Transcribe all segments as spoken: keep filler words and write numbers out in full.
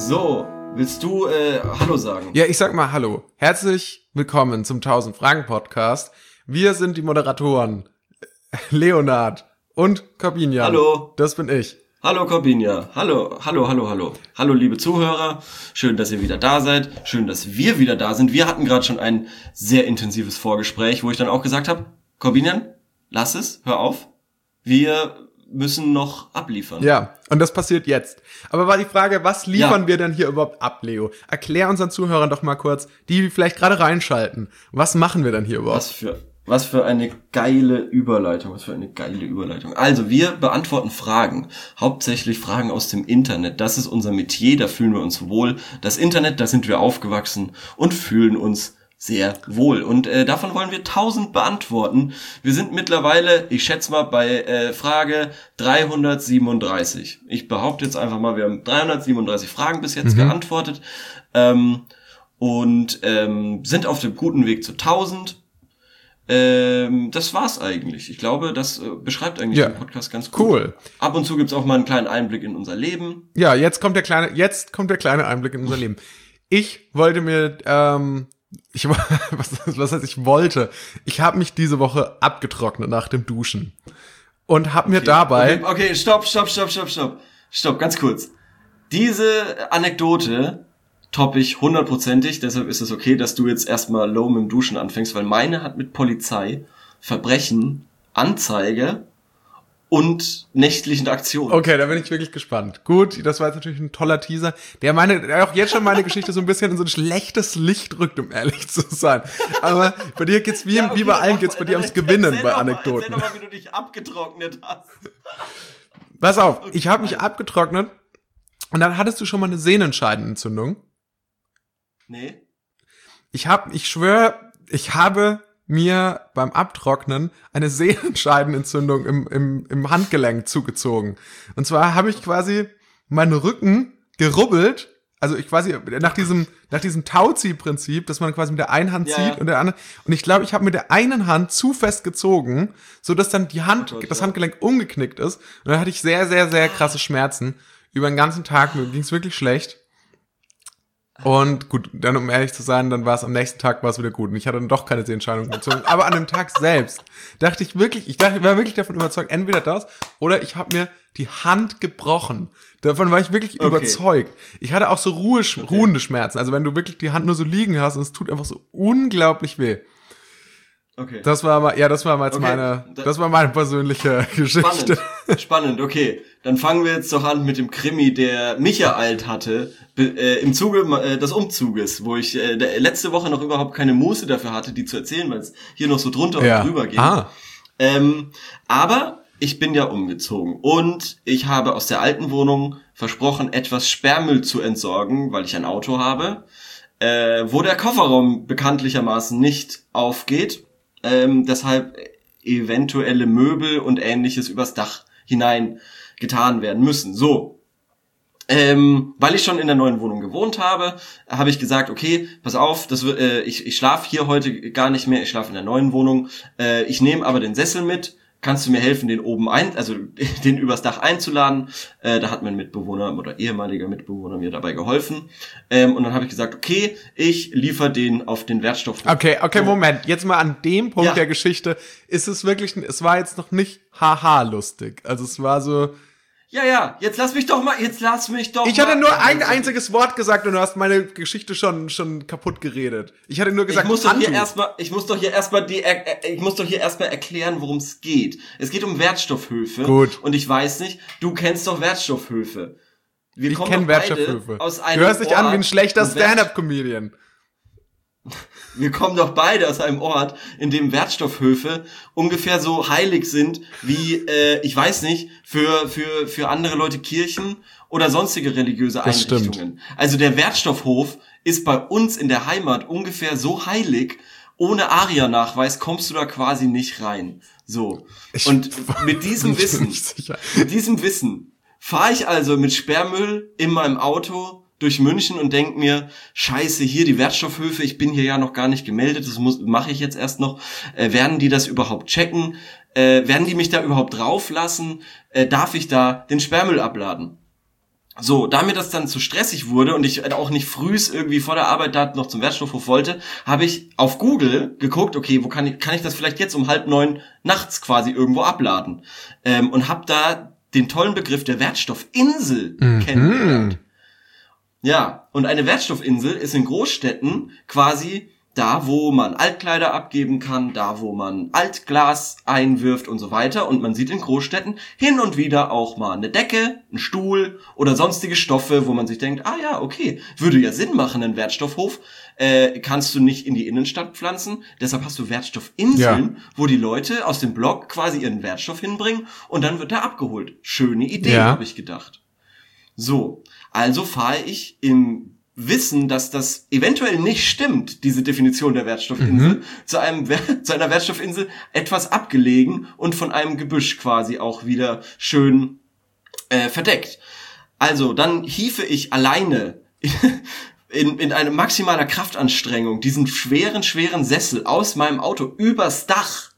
So, willst du äh, Hallo sagen? Ja, ich sag mal Hallo. Herzlich willkommen zum tausend-Fragen-Podcast. Wir sind die Moderatoren Leonard und Corbinian. Hallo. Das bin ich. Hallo Corbinian. Hallo, hallo, hallo, hallo. Hallo liebe Zuhörer. Schön, dass ihr wieder da seid. Schön, dass wir wieder da sind. Wir hatten gerade schon ein sehr intensives Vorgespräch, wo ich dann auch gesagt habe, Corbinian, lass es, hör auf. Wir müssen noch abliefern. Ja, und das passiert jetzt. Aber war die Frage, was liefern Ja. wir denn hier überhaupt ab, Leo? Erklär unseren Zuhörern doch mal kurz, die vielleicht gerade reinschalten. Was machen wir denn hier überhaupt? Was für, was für eine geile Überleitung, was für eine geile Überleitung. Also, wir beantworten Fragen, hauptsächlich Fragen aus dem Internet. Das ist unser Metier, da fühlen wir uns wohl. Das Internet, da sind wir aufgewachsen und fühlen uns sehr wohl. Und äh, davon wollen wir tausend beantworten. Wir sind mittlerweile, ich schätze mal, bei äh, Frage dreihundertsiebenunddreißig. Ich behaupte jetzt einfach mal, wir haben dreihundertsiebenunddreißig Fragen bis jetzt Mhm. geantwortet ähm, und ähm, sind auf dem guten Weg zu tausend. Ähm, das war's eigentlich. Ich glaube, das äh, beschreibt eigentlich Ja. den Podcast ganz gut. Cool. Ab und zu gibt's auch mal einen kleinen Einblick in unser Leben. Ja, jetzt kommt der kleine, jetzt kommt der kleine Einblick in unser Leben. Ich wollte mir, ähm, ich, was, was heißt, ich wollte, ich habe mich diese Woche abgetrocknet nach dem Duschen und habe mir Okay. dabei, Okay, okay, stopp, stopp, stopp, stopp, stopp. Stopp, ganz kurz. Diese Anekdote toppe ich hundertprozentig, deshalb ist es okay, dass du jetzt erstmal low mit dem Duschen anfängst, weil meine hat mit Polizei, Verbrechen, Anzeige und nächtlichen Aktionen. okay, da bin ich wirklich gespannt. Gut, das war jetzt natürlich ein toller Teaser, der meine, der auch jetzt schon meine Geschichte so ein bisschen in so ein schlechtes Licht rückt, um ehrlich zu sein. Aber bei dir geht's wie, Ja, okay, wie bei allen mach geht's mal, bei dir dann ums Gewinnen erzähl bei doch mal, Anekdoten. Erzähl doch mal, wie du dich abgetrocknet hast. Pass auf, ich habe mich abgetrocknet und dann hattest du schon mal eine Sehnenscheidenentzündung. Nee? Ich hab, ich schwöre, ich habe mir beim Abtrocknen eine Sehnenscheidenentzündung im, im, im Handgelenk zugezogen. Und zwar habe ich quasi meinen Rücken gerubbelt, also ich quasi nach diesem, nach diesem Tauziehprinzip, dass man quasi mit der einen Hand Ja, zieht ja. und der anderen, und ich glaube, ich habe mit der einen Hand zu fest gezogen, so dass dann die Hand, Oh Gott, das ja. Handgelenk umgeknickt ist. Und dann hatte ich sehr, sehr, sehr krasse Schmerzen. Über den ganzen Tag, mir ging's wirklich schlecht. Und gut, dann um ehrlich zu sein, dann war es am nächsten Tag war es wieder gut. Und ich hatte dann doch keine Sehenscheidung gezogen. Aber an dem Tag selbst dachte ich wirklich, ich dachte, ich war wirklich davon überzeugt, entweder das oder ich habe mir die Hand gebrochen. Davon war ich wirklich Okay. überzeugt. Ich hatte auch so Ruhe, Okay. ruhende Schmerzen. Also wenn du wirklich die Hand nur so liegen hast und es tut einfach so unglaublich weh. Okay. Das war mal, ja, das war mal jetzt Okay, meine, da- das war meine persönliche Geschichte. Spannend, spannend, okay. Dann fangen wir jetzt doch an mit dem Krimi, der mich ereilt hatte, be- äh, im Zuge äh, des Umzuges, wo ich äh, der, letzte Woche noch überhaupt keine Muße dafür hatte, die zu erzählen, weil es hier noch so drunter Ja. und drüber ging. Ah. Ähm, aber ich bin ja umgezogen und ich habe aus der alten Wohnung versprochen, etwas Sperrmüll zu entsorgen, weil ich ein Auto habe, äh, wo der Kofferraum bekanntlichermaßen nicht aufgeht. Ähm, deshalb eventuelle Möbel und Ähnliches übers Dach hinein getan werden müssen. So, ähm, weil ich schon in der neuen Wohnung gewohnt habe, habe ich gesagt, okay, pass auf, das wird, äh, ich, ich schlafe hier heute gar nicht mehr, ich schlafe in der neuen Wohnung, äh, ich nehme aber den Sessel mit. Kannst du mir helfen, den oben ein, also den übers Dach einzuladen? Äh, da hat mein Mitbewohner oder ehemaliger Mitbewohner mir dabei geholfen. Ähm, und dann habe ich gesagt, okay, ich liefere den auf den Wertstoff. Okay, okay, So. Moment. Jetzt mal an dem Punkt Ja. der Geschichte ist es wirklich, es war jetzt noch nicht haha lustig. Also es war so, Ja, ja, jetzt lass mich doch mal, jetzt lass mich doch ich mal. hatte nur ein Also, einziges Wort gesagt und du hast meine Geschichte schon schon kaputt geredet. Ich hatte nur gesagt, Ich muss doch hier Handtuch. erstmal, ich muss doch hier erstmal die, er- äh, ich muss doch hier erstmal erklären, worum es geht. Es geht um Wertstoffhöfe. Gut. Und ich weiß nicht, du kennst doch Wertstoffhöfe. Wir Ich kommen kenne doch beide Wertstoffhöfe. aus einem Du hörst dich an wie ein Ort, schlechter wo Wert- Stand-up-Comedian. Wir kommen doch beide aus einem Ort, in dem Wertstoffhöfe ungefähr so heilig sind wie, äh, ich weiß nicht, für für für andere Leute Kirchen oder sonstige religiöse Das stimmt. Einrichtungen. Also der Wertstoffhof ist bei uns in der Heimat ungefähr so heilig. Ohne Aria-Nachweis kommst du da quasi nicht rein. So. Ich- Und mit diesem Ich bin Wissen, nicht sicher. mit diesem Wissen fahre ich also mit Sperrmüll in meinem Auto durch München und denk mir, scheiße, hier die Wertstoffhöfe, ich bin hier ja noch gar nicht gemeldet, das muss mache ich jetzt erst noch. Äh, werden die das überhaupt checken? Äh, werden die mich da überhaupt drauflassen? Äh, darf ich da den Sperrmüll abladen? So, da mir das dann zu stressig wurde und ich auch nicht frühs irgendwie vor der Arbeit da noch zum Wertstoffhof wollte, habe ich auf Google geguckt, okay, wo kann ich, kann ich das vielleicht jetzt um halb neun nachts quasi irgendwo abladen? Ähm, und habe da den tollen Begriff der Wertstoffinsel mhm. kennengelernt. Ja, und eine Wertstoffinsel ist in Großstädten quasi da, wo man Altkleider abgeben kann, da, wo man Altglas einwirft und so weiter. Und man sieht in Großstädten hin und wieder auch mal eine Decke, einen Stuhl oder sonstige Stoffe, wo man sich denkt, ah ja, okay, würde ja Sinn machen, einen Wertstoffhof äh, kannst du nicht in die Innenstadt pflanzen. Deshalb hast du Wertstoffinseln, ja. wo die Leute aus dem Block quasi ihren Wertstoff hinbringen und dann wird er abgeholt. Schöne Idee, ja. habe ich gedacht. So, also fahre ich im Wissen, dass das eventuell nicht stimmt, diese Definition der Wertstoffinsel, mhm. zu einem zu einer Wertstoffinsel etwas abgelegen und von einem Gebüsch quasi auch wieder schön äh, verdeckt. Also, dann hiefe ich alleine in, in eine maximaler Kraftanstrengung diesen schweren, schweren Sessel aus meinem Auto übers Dach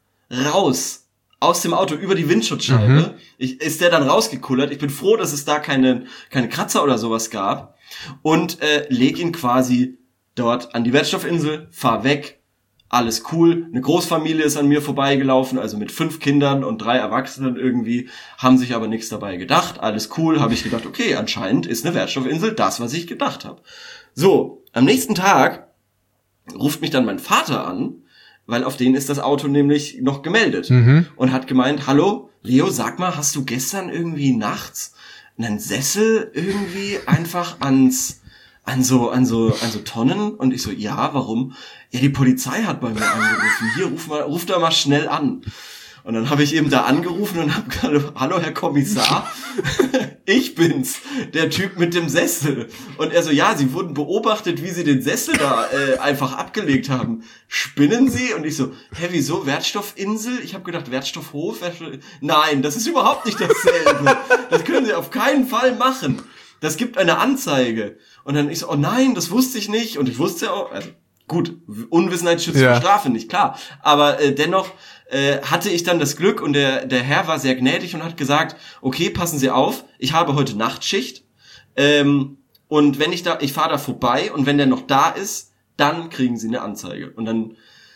raus. Aus dem Auto über die Windschutzscheibe. Mhm. Ich, ist der dann rausgekullert. Ich bin froh, dass es da keine, keine Kratzer oder sowas gab. Und äh, leg ihn quasi dort an die Wertstoffinsel, fahr weg, alles cool. Eine Großfamilie ist an mir vorbeigelaufen, also mit fünf Kindern und drei Erwachsenen irgendwie, haben sich aber nichts dabei gedacht. Alles cool, habe ich gedacht, okay, anscheinend ist eine Wertstoffinsel das, was ich gedacht habe. So, am nächsten Tag ruft mich dann mein Vater an, weil auf den ist das Auto nämlich noch gemeldet. Mhm. Und hat gemeint, hallo, Leo, sag mal, hast du gestern irgendwie nachts einen Sessel irgendwie einfach ans, an so, an so, an so Tonnen? Und ich so, ja, warum? Ja, die Polizei hat bei mir angerufen. Hier, ruf mal, ruf da mal schnell an. Und dann habe ich eben da angerufen und habe gesagt, hallo Herr Kommissar, ich bin's, der Typ mit dem Sessel. Und er so, ja, Sie wurden beobachtet, wie Sie den Sessel da äh, einfach abgelegt haben. Spinnen Sie? Und ich so, hä, wieso, Wertstoffinsel? Ich habe gedacht, Wertstoffhof? Wertstoff... Nein, das ist überhaupt nicht dasselbe. Das können Sie auf keinen Fall machen. Das gibt eine Anzeige. Und dann ich so, oh nein, das wusste ich nicht. Und ich wusste ja auch, also gut, Unwissenheit schützt vor Strafe nicht, klar. Aber äh, dennoch äh, hatte ich dann das Glück und der der Herr war sehr gnädig und hat gesagt, okay, passen Sie auf, ich habe heute Nachtschicht ähm, und wenn ich da, ich fahre da vorbei und wenn der noch da ist, dann kriegen Sie eine Anzeige. Und dann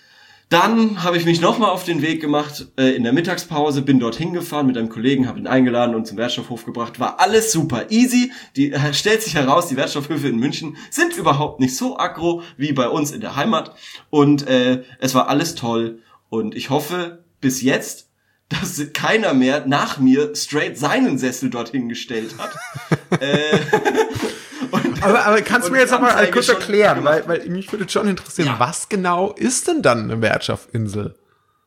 dann habe ich mich nochmal auf den Weg gemacht äh, in der Mittagspause, bin dorthin gefahren mit einem Kollegen, habe ihn eingeladen und zum Wertstoffhof gebracht. War alles super easy. Die äh, stellt sich heraus, die Wertstoffhöfe in München sind überhaupt nicht so aggro wie bei uns in der Heimat. Und äh, es war alles toll. Und ich hoffe bis jetzt, dass keiner mehr nach mir straight seinen Sessel dorthin gestellt hat. äh, und, aber, aber kannst du mir jetzt noch mal kurz erklären, weil, weil mich würde schon interessieren, ja. was genau ist denn dann eine Wertstoffinsel?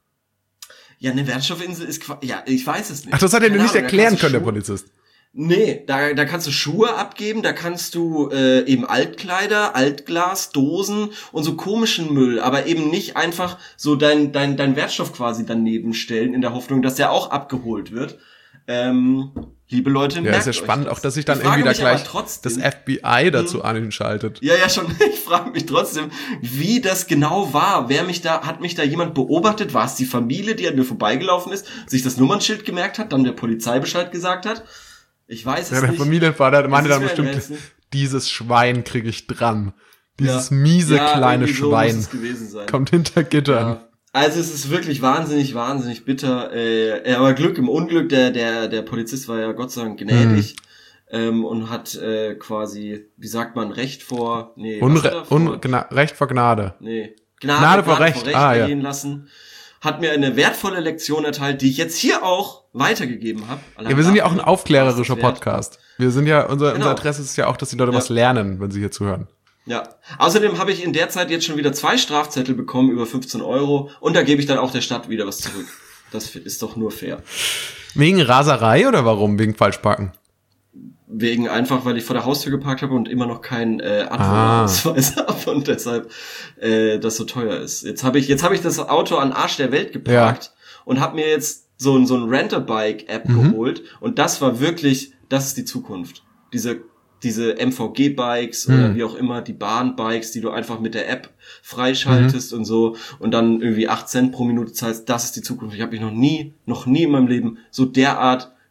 Ja, eine Wertstoffinsel ist, ja, ich weiß es nicht. Ach, das hat er dir nicht erklären können, der Polizist. Nee, da, da kannst du Schuhe abgeben, da kannst du äh, eben Altkleider, Altglas, Dosen und so komischen Müll, aber eben nicht einfach so dein, dein, dein Wertstoff quasi daneben stellen, in der Hoffnung, dass der auch abgeholt wird. Ähm, liebe Leute, ja, ist ja spannend, das. auch dass sich dann irgendwie da gleich trotzdem, das F B I dazu hm, einschaltet. Ja, ja, schon. Ich frage mich trotzdem, wie das genau war. Wer mich da, hat mich da jemand beobachtet? War es die Familie, die an mir vorbeigelaufen ist, sich das Nummernschild gemerkt hat, dann der Polizei Bescheid gesagt hat? Ich weiß es ja, der nicht. Der Familienvater meinte dann bestimmt, dieses Schwein kriege ich dran. Dieses ja. miese ja, kleine Schwein so kommt hinter Gittern. Ja. Also es ist wirklich wahnsinnig, wahnsinnig bitter. Äh, aber Glück im Unglück, der der der Polizist war ja Gott sei Dank gnädig mhm. ähm, und hat äh, quasi, wie sagt man, Recht vor... Nee, Unre- vor? Un- gna- Recht vor Gnade. Nee, Gnade, Gnade vor Recht, vor Recht ah, ergehen ja. lassen. Hat mir eine wertvolle Lektion erteilt, die ich jetzt hier auch weitergegeben habe. Ja, wir sind ja auch ein aufklärerischer Podcast. Wir sind ja, unser, genau. unser Adresse ist ja auch, dass die Leute ja. was lernen, wenn sie hier zuhören. Ja. Außerdem habe ich in der Zeit jetzt schon wieder zwei Strafzettel bekommen über fünfzehn Euro und da gebe ich dann auch der Stadt wieder was zurück. Das ist doch nur fair. Wegen Raserei oder warum? Wegen Falschparken? Wegen einfach, weil ich vor der Haustür geparkt habe und immer noch keinen äh, Anwohnerausweis ah. habe und deshalb äh, das so teuer ist. Jetzt habe ich jetzt habe ich das Auto an Arsch der Welt geparkt ja. und habe mir jetzt so ein so ein Rent-A-Bike-App mhm. geholt und das war wirklich, das ist die Zukunft. Diese diese M V G-Bikes mhm. oder wie auch immer, die Bahn-Bikes, die du einfach mit der App freischaltest mhm. und so und dann irgendwie acht Cent pro Minute zahlst, das ist die Zukunft. Ich habe mich noch nie, noch nie in meinem Leben so derart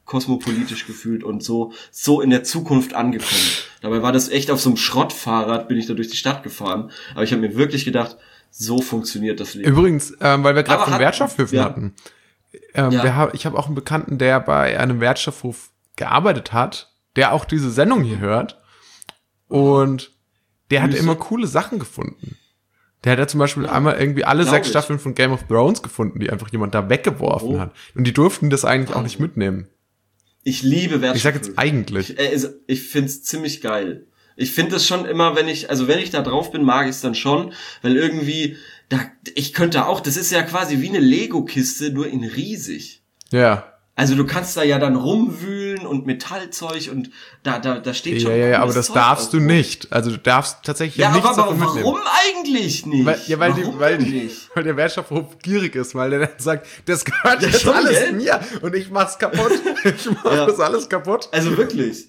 kosmopolitisch gefühlt und so, so in der Zukunft angekommen. Dabei war das echt auf so einem Schrottfahrrad, bin ich da durch die Stadt gefahren. Aber ich habe mir wirklich gedacht, so funktioniert das Leben. Übrigens, ähm, weil wir gerade von hat- Wertstoffhöfen ja. hatten. Ähm, Ja. wir hab, ich habe auch einen Bekannten, der bei einem Wertstoffhof gearbeitet hat, der auch diese Sendung hier hört. Und der hat Grüße. immer coole Sachen gefunden. Der hat ja zum Beispiel einmal irgendwie alle glaub sechs ich. Staffeln von Game of Thrones gefunden, die einfach jemand da weggeworfen Oh. hat. Und die durften das eigentlich auch nicht mitnehmen. Ich liebe Wertstoffhöfe. Ich sag jetzt eigentlich. Ich, äh, also, ich find's ziemlich geil. Ich find das schon immer, wenn ich, also wenn ich da drauf bin, mag ich's dann schon, weil irgendwie, da, ich könnte auch, das ist ja quasi wie eine Lego-Kiste, nur in riesig. Ja. Also du kannst da ja dann rumwühlen und Metallzeug und da, da, da steht schon Ja, ja, ja, aber cooles das Zeug darfst auch du rum. nicht. Also du darfst tatsächlich Ja, nichts aber davon warum mitnehmen. eigentlich nicht? Weil, ja, weil, die, warum weil, denn die, nicht? weil der Wertstoffhof gierig ist, weil der dann sagt, das gehört Ja, jetzt schon, alles gell? mir und ich mach's kaputt. Ich mach Ja. das alles kaputt. Also wirklich.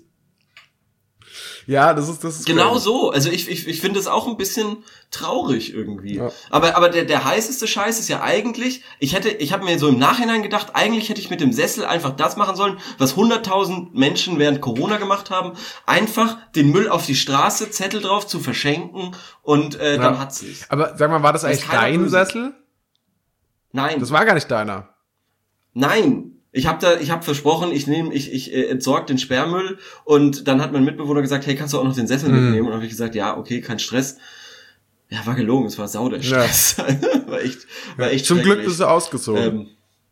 Ja, das ist, das ist Genau crazy. so. Also ich, ich, ich finde es auch ein bisschen traurig irgendwie. Ja. Aber, aber der, der heißeste Scheiß ist ja eigentlich, ich hätte, ich habe mir so im Nachhinein gedacht, eigentlich hätte ich mit dem Sessel einfach das machen sollen, was hunderttausend Menschen während Corona gemacht haben. Einfach den Müll auf die Straße, Zettel drauf zu verschenken und äh, dann Ja. hat sich's. Aber sag mal, war das Das ist eigentlich keiner dein böse. Sessel? Nein. Das war gar nicht deiner. Nein, ich habe da, ich habe versprochen, ich nehme, ich, ich äh, entsorge den Sperrmüll und dann hat mein Mitbewohner gesagt, hey, kannst du auch noch den Sessel Mhm. mitnehmen? Und dann habe ich gesagt, ja, okay, kein Stress. Ja, war gelogen, es war sau der Ja. Stress. war echt, war echt Zum Glück schrecklich. bist du ausgezogen. ähm,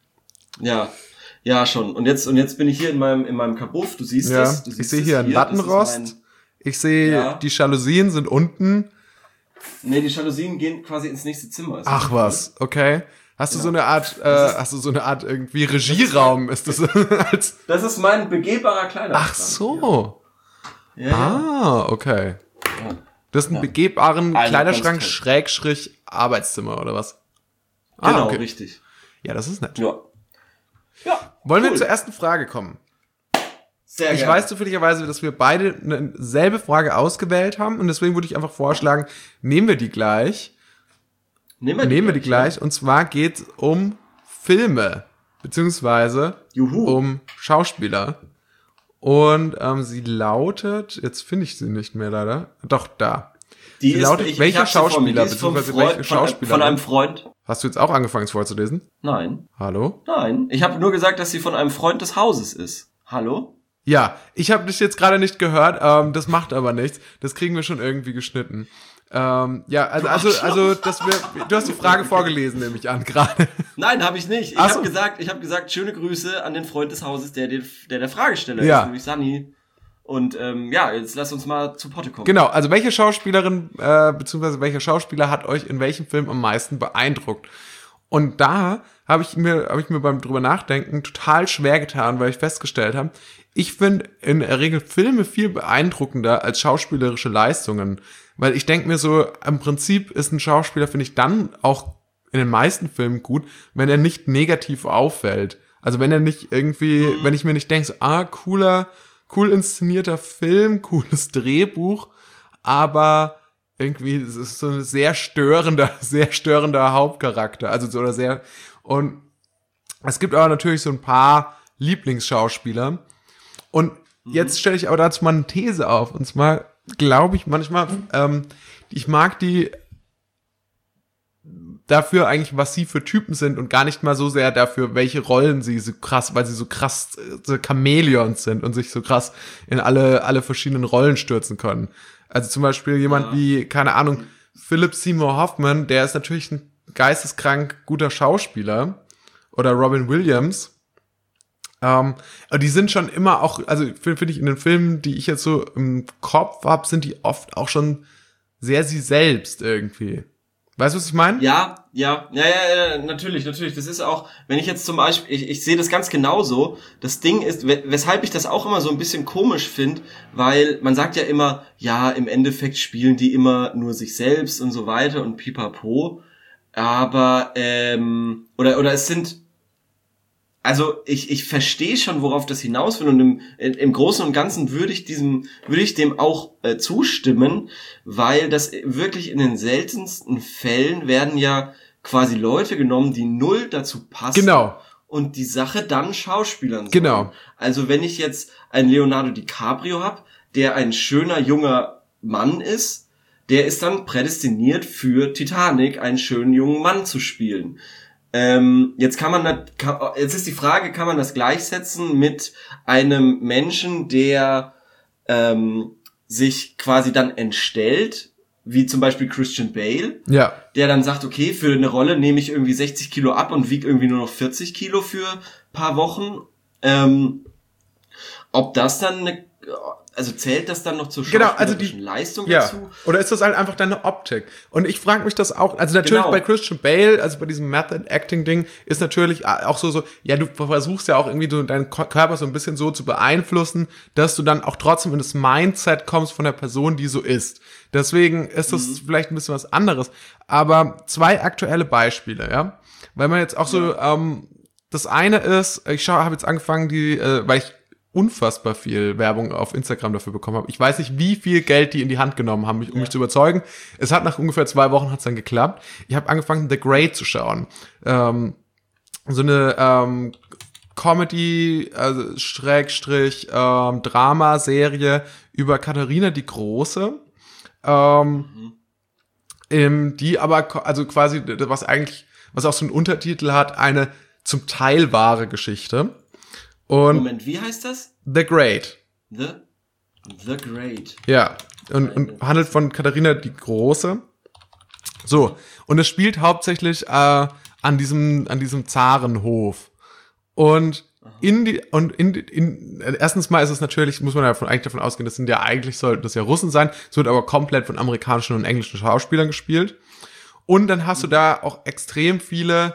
ja, ja schon. Und jetzt und jetzt bin ich hier in meinem in meinem Kabuff. Du siehst ja, es. Du siehst ich sehe es hier einen Das ist Lattenrost. mein- Ich sehe, Ja. die Jalousien sind unten. Nee, die Jalousien gehen quasi ins nächste Zimmer. Ist Ach das was, okay. Hast du Ja. so eine Art, äh, Das ist- hast du so eine Art irgendwie Regieraum? Ist das als, Das ist mein begehbarer Kleiderschrank. ach so. Ja, ja. Ah, okay. ja. Das ist ein Ja. begehbaren Also Kleiderschrank ganz toll. Schrägstrich Arbeitszimmer oder was? Ah, Genau, okay. richtig. Ja, das ist nett. Ja. Ja. Wollen wir cool. zur ersten Frage kommen? Sehr Ich gerne. weiß zufälligerweise, dass wir beide eine selbe Frage ausgewählt haben und deswegen würde ich einfach vorschlagen, nehmen wir die gleich. Nehmen wir die, Nehmen wir die gleich. Und zwar geht es um Filme, beziehungsweise Juhu. um Schauspieler. Und ähm, sie lautet, jetzt finde ich sie nicht mehr leider, doch da. Die sie ist, lautet, ich, welcher ich hab sie vor mir. Schauspieler, Die ist vom beziehungsweise Freund, welche von, Schauspielerin? von einem Freund. Hast du jetzt auch angefangen, es vorzulesen? Nein, Hallo? nein. Ich habe nur gesagt, dass sie von einem Freund des Hauses ist. Hallo? Ja, ich habe dich jetzt gerade nicht gehört, ähm, das macht aber nichts. Das kriegen wir schon irgendwie geschnitten. Ähm, ja, also, also, also, dass wir, du hast die Frage vorgelesen, nehme ich an, gerade. Nein, habe ich nicht. Ich Ach so. habe gesagt, ich habe gesagt, schöne Grüße an den Freund des Hauses, der der, der, der Fragesteller Ja. ist, nämlich Sunny. Und ähm, ja, jetzt lass uns mal zu Potte kommen. Genau, also welche Schauspielerin, äh, beziehungsweise welcher Schauspieler hat euch in welchem Film am meisten beeindruckt? Und da habe ich mir, habe ich mir beim drüber nachdenken total schwer getan, weil ich festgestellt habe, ich finde in der Regel Filme viel beeindruckender als schauspielerische Leistungen. Weil ich denke mir so, im Prinzip ist ein Schauspieler, finde ich, dann auch in den meisten Filmen gut, wenn er nicht negativ auffällt. Also wenn er nicht irgendwie, wenn ich mir nicht denke, so, ah, cooler, cool inszenierter Film, cooles Drehbuch, aber irgendwie, es ist so ein sehr störender, sehr störender Hauptcharakter. Also so oder sehr, und es gibt aber natürlich so ein paar Lieblingsschauspieler. Und jetzt stelle ich aber dazu mal eine These auf. Und zwar glaube ich manchmal, ähm, ich mag die dafür eigentlich, was sie für Typen sind und gar nicht mal so sehr dafür, welche Rollen sie so krass, weil sie so krass äh, so Chamäleons sind und sich so krass in alle, alle verschiedenen Rollen stürzen können. Also zum Beispiel jemand Ja. wie, keine Ahnung, Philip Seymour Hoffman, der ist natürlich ein geisteskrank guter Schauspieler. Oder Robin Williams. Ähm, aber die sind schon immer auch, also finde find ich in den Filmen, die ich jetzt so im Kopf habe, sind die oft auch schon sehr sie selbst irgendwie. Weißt du, was ich meine? Ja, ja, ja, ja, ja, natürlich, natürlich. Das ist auch, wenn ich jetzt zum Beispiel, ich, ich sehe das ganz genauso. Das Ding ist, we- weshalb ich das auch immer so ein bisschen komisch finde, weil man sagt ja immer, ja, im Endeffekt spielen die immer nur sich selbst und so weiter und pipapo. Aber, ähm, oder, oder es sind, also ich, ich verstehe schon, worauf das hinaus will und im, im Großen und Ganzen würde ich diesem, würde ich dem auch äh, zustimmen, weil das wirklich in den seltensten Fällen werden ja quasi Leute genommen, die null dazu passen. Genau. und die Sache dann schauspielern sollen. Genau. Also wenn ich jetzt einen Leonardo DiCaprio hab, der ein schöner junger Mann ist, der ist dann prädestiniert für Titanic, einen schönen jungen Mann zu spielen. Ähm, jetzt kann man, kann, jetzt ist die Frage, kann man das gleichsetzen mit einem Menschen, der ähm, sich quasi dann entstellt, wie zum Beispiel Christian Bale, ja. der dann sagt, okay, für eine Rolle nehme ich irgendwie sechzig Kilo ab und wiege irgendwie nur noch vierzig Kilo für ein paar Wochen. Ähm, ob das dann eine, also zählt das dann noch zur schauspielerischen genau, also die, Leistung ja. dazu? Oder ist das halt einfach deine Optik? Und ich frage mich das auch, also natürlich Genau. bei Christian Bale, also bei diesem Method-Acting-Ding, ist natürlich auch so, so, ja, du versuchst ja auch irgendwie so deinen Körper so ein bisschen so zu beeinflussen, dass du dann auch trotzdem in das Mindset kommst von der Person, die so ist. Deswegen ist das mhm. vielleicht ein bisschen was anderes. Aber zwei aktuelle Beispiele, ja. Weil man jetzt auch so, ja. ähm, das eine ist, ich habe jetzt angefangen, die, äh, weil ich unfassbar viel Werbung auf Instagram dafür bekommen habe. Ich weiß nicht, wie viel Geld die in die Hand genommen haben, um ja. mich zu überzeugen. Es hat nach ungefähr zwei Wochen hat's dann geklappt. Ich habe angefangen, The Great zu schauen. Ähm, so eine ähm, Comedy, also Schrägstrich, ähm, Drama-Serie über Katharina die Große. Ähm, mhm. ähm, die aber, also quasi, was eigentlich, was auch so einen Untertitel hat, eine zum Teil wahre Geschichte. Und Moment, wie heißt das? The Great. The, The Great. Ja, und, und handelt von Katharina die Große. So, und es spielt hauptsächlich äh, an diesem an diesem Zarenhof. Und Aha. in die und in, in erstens mal ist es natürlich, muss man davon eigentlich davon ausgehen, das sind ja eigentlich sollten das ja Russen sein. Es wird aber komplett von amerikanischen und englischen Schauspielern gespielt. Und dann hast mhm. du da auch extrem viele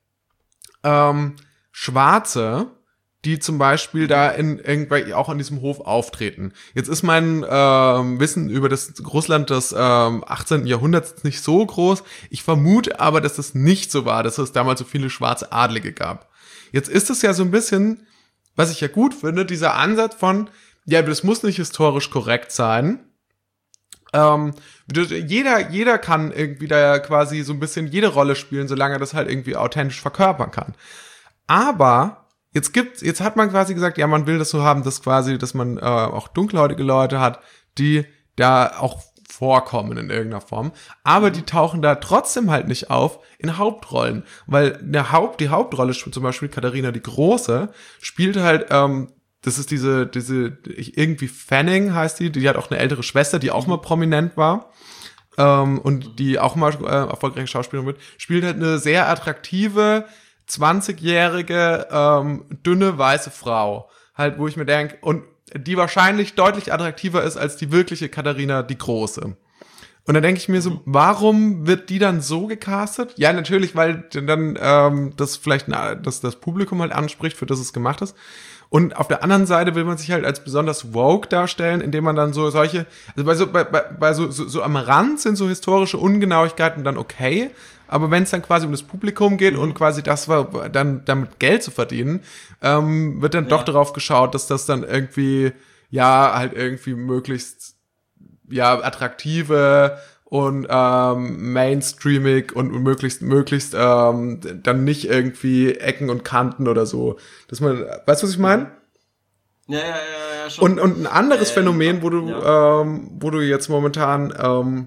ähm, Schwarze, die zum Beispiel da in irgendwie auch an diesem Hof auftreten. Jetzt ist mein ähm, Wissen über das Russland des ähm, achtzehnten. Jahrhunderts nicht so groß. Ich vermute aber, dass das nicht so war, dass es damals so viele schwarze Adlige gab. Jetzt ist es ja so ein bisschen, was ich ja gut finde, dieser Ansatz von, ja, das muss nicht historisch korrekt sein. Ähm, jeder, jeder kann irgendwie da quasi so ein bisschen jede Rolle spielen, solange er das halt irgendwie authentisch verkörpern kann. Aber Jetzt gibt, jetzt hat man quasi gesagt, ja, man will das so haben, dass quasi, dass man äh, auch dunkelhäutige Leute hat, die da auch vorkommen in irgendeiner Form, aber die tauchen da trotzdem halt nicht auf in Hauptrollen, weil der Haupt, die Hauptrolle, zum Beispiel Katharina die Große, spielt halt, ähm, das ist diese, diese irgendwie Fanning heißt die, die hat auch eine ältere Schwester, die auch mal prominent war. Ähm, und die auch mal äh, erfolgreiche Schauspielerin wird, spielt halt eine sehr attraktive zwanzigjährige, ähm, dünne, weiße Frau. Halt, wo ich mir denke, und die wahrscheinlich deutlich attraktiver ist als die wirkliche Katharina die Große. Und dann denke ich mir so, warum wird die dann so gecastet? Ja, natürlich, weil dann ähm, das vielleicht na, das, das Publikum halt anspricht, für das es gemacht ist. Und auf der anderen Seite will man sich halt als besonders woke darstellen, indem man dann so solche, also bei so, bei, bei, bei so, so, so am Rand sind so historische Ungenauigkeiten dann okay, aber wenn es dann quasi um das Publikum geht und quasi das war, dann damit Geld zu verdienen, ähm, wird dann ja. doch darauf geschaut, dass das dann irgendwie, ja, halt irgendwie möglichst, ja, attraktive und ähm, mainstreamig und möglichst, möglichst ähm, dann nicht irgendwie Ecken und Kanten oder so. Dass man, weißt du, was ich meine? Ja, ja, ja, ja, schon. Und, und ein anderes äh, Phänomen, wo du, ja. ähm, wo du jetzt momentan ähm,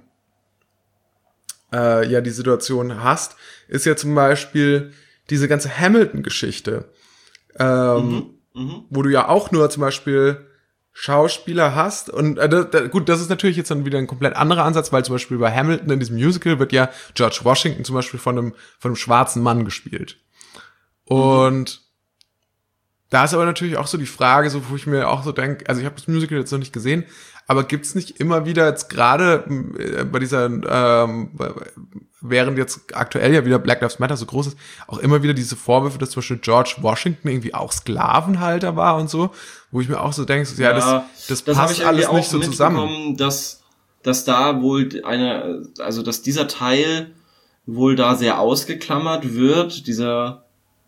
äh, ja die Situation hast, ist ja zum Beispiel diese ganze Hamilton-Geschichte, ähm, mhm, mh. wo du ja auch nur zum Beispiel Schauspieler hast und äh, da, da, gut, das ist natürlich jetzt dann wieder ein komplett anderer Ansatz, weil zum Beispiel bei Hamilton in diesem Musical wird ja George Washington zum Beispiel von einem von einem schwarzen Mann gespielt. Und mhm. da ist aber natürlich auch so die Frage, so wo ich mir auch so denke, also ich habe das Musical jetzt noch nicht gesehen, aber gibt's nicht immer wieder jetzt gerade äh, bei dieser ähm, während jetzt aktuell ja wieder Black Lives Matter so groß ist, auch immer wieder diese Vorwürfe, dass zum Beispiel George Washington irgendwie auch Sklavenhalter war und so, wo ich mir auch so denke, so, ja, ja, das, das, das passt alles nicht so zusammen. Dass, dass da wohl eine, also dass dieser Teil wohl da sehr ausgeklammert wird, dieser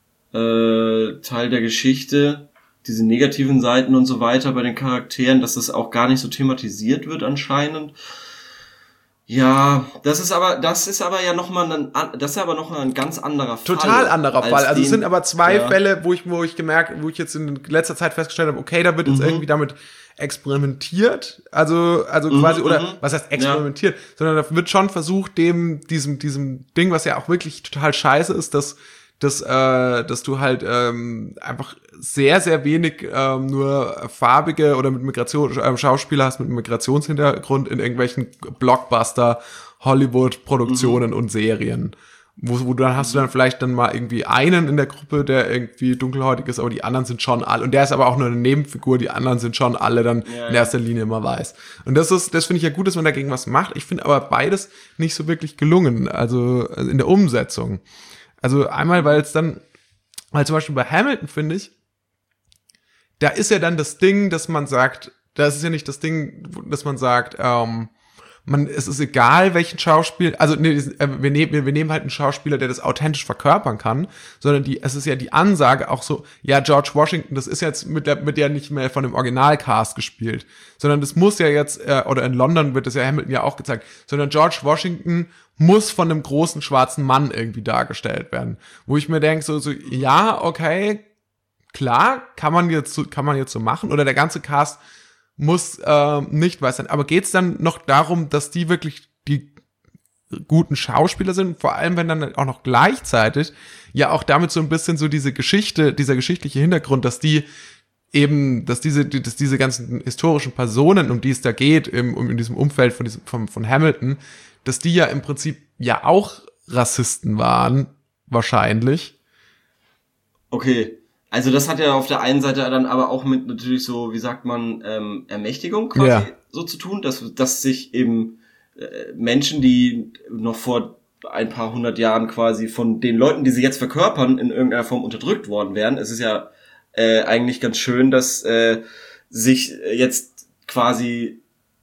äh, Teil der Geschichte, diese negativen Seiten und so weiter bei den Charakteren, dass das auch gar nicht so thematisiert wird anscheinend. Ja, das ist aber, das ist aber ja nochmal ein, das ist aber noch ein ganz anderer Fall. Total anderer Fall. Also den, es sind aber zwei ja. Fälle, wo ich, wo ich gemerkt, wo ich jetzt in letzter Zeit festgestellt habe, okay, da wird jetzt Mhm. irgendwie damit experimentiert. Also, also Mhm, quasi, oder mhm. was heißt experimentiert? Ja. Sondern da wird schon versucht, dem, diesem, diesem Ding, was ja auch wirklich total scheiße ist, dass, dass, äh, dass du halt ähm, einfach sehr, sehr wenig ähm, nur farbige oder mit Migration, äh, Schauspieler hast mit Migrationshintergrund in irgendwelchen Blockbuster Hollywood-Produktionen mhm. und Serien. Wo, wo dann hast du dann vielleicht dann mal irgendwie einen in der Gruppe, der irgendwie dunkelhäutig ist, aber die anderen sind schon alle, und der ist aber auch nur eine Nebenfigur, die anderen sind schon alle dann ja, in erster Linie immer weiß. Und das ist, das finde ich ja gut, dass man dagegen was macht. Ich finde aber beides nicht so wirklich gelungen, also in der Umsetzung. Also einmal, weil es dann, weil zum Beispiel bei Hamilton, finde ich, da ist ja dann das Ding, dass man sagt, das ist ja nicht das Ding, dass man sagt, ähm, man, es ist egal, welchen Schauspieler, also nee, wir nehmen, wir nehmen halt einen Schauspieler, der das authentisch verkörpern kann, sondern die, es ist ja die Ansage auch so, ja, George Washington, das ist jetzt mit der, mit der nicht mehr von dem Originalcast gespielt, sondern das muss ja jetzt, äh, oder in London wird das ja Hamilton ja auch gezeigt, sondern George Washington muss von einem großen schwarzen Mann irgendwie dargestellt werden, wo ich mir denke, so, so, ja, okay, klar, kann man jetzt so, kann man jetzt so machen, oder der ganze Cast muss äh, nicht weiß sein. Aber geht's dann noch darum, dass die wirklich die guten Schauspieler sind? Vor allem, wenn dann auch noch gleichzeitig ja auch damit so ein bisschen so diese Geschichte, dieser geschichtliche Hintergrund, dass die eben, dass diese, dass diese ganzen historischen Personen, um die es da geht, im, um in diesem Umfeld von diesem, von, von Hamilton, dass die ja im Prinzip ja auch Rassisten waren, wahrscheinlich. Okay. Also das hat ja auf der einen Seite dann aber auch mit natürlich so, wie sagt man, ähm, Ermächtigung quasi ja. so zu tun, dass, dass sich eben äh, Menschen, die noch vor ein paar hundert Jahren quasi von den Leuten, die sie jetzt verkörpern, in irgendeiner Form unterdrückt worden wären. Es ist ja äh, eigentlich ganz schön, dass äh, sich jetzt quasi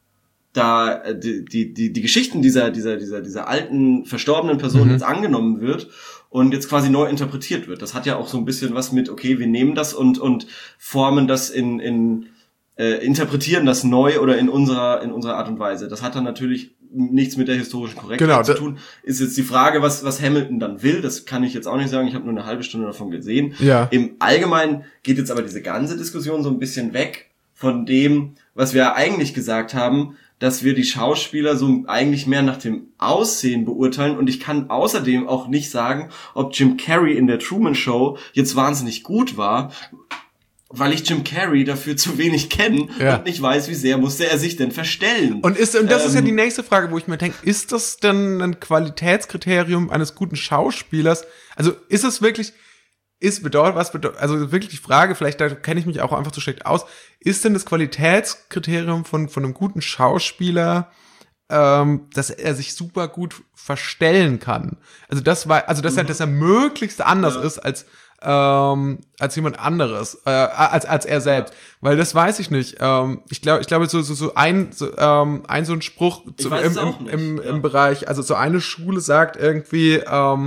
da die, die, die, die Geschichten dieser, dieser, dieser, dieser alten, verstorbenen Person mhm. jetzt angenommen wird und jetzt quasi neu interpretiert wird. Das hat ja auch so ein bisschen was mit, okay, wir nehmen das und, und formen das in, in, äh, interpretieren das neu oder in unserer, in unserer Art und Weise. Das hat dann natürlich nichts mit der historischen Korrektheit genau, zu tun. Ist jetzt die Frage, was, was Hamilton dann will. Das kann ich jetzt auch nicht sagen. Ich habe nur eine halbe Stunde davon gesehen. Ja. Im Allgemeinen geht jetzt aber diese ganze Diskussion so ein bisschen weg von dem, was wir eigentlich gesagt haben, dass wir die Schauspieler so eigentlich mehr nach dem Aussehen beurteilen, und ich kann außerdem auch nicht sagen, ob Jim Carrey in der Truman Show jetzt wahnsinnig gut war, weil ich Jim Carrey dafür zu wenig kenne ja. und nicht weiß, wie sehr musste er sich denn verstellen. Und ist und das ähm, ist ja die nächste Frage, wo ich mir denke, ist das denn ein Qualitätskriterium eines guten Schauspielers? Also ist es wirklich Ist bedeutet, was bedeutet, also wirklich die Frage, vielleicht da kenne ich mich auch einfach zu schlecht aus, ist denn das Qualitätskriterium von, von einem guten Schauspieler, ähm, dass er sich super gut verstellen kann? Also das war, also dass er, dass er möglichst anders ja. ist als, ähm, als jemand anderes, äh, als, als er selbst. Weil das weiß ich nicht. Ähm, ich glaube, ich glaube, so, so, so ein, so, ähm, ein so ein Spruch zu, im, im, im, ja. im Bereich, also so eine Schule sagt irgendwie, ähm,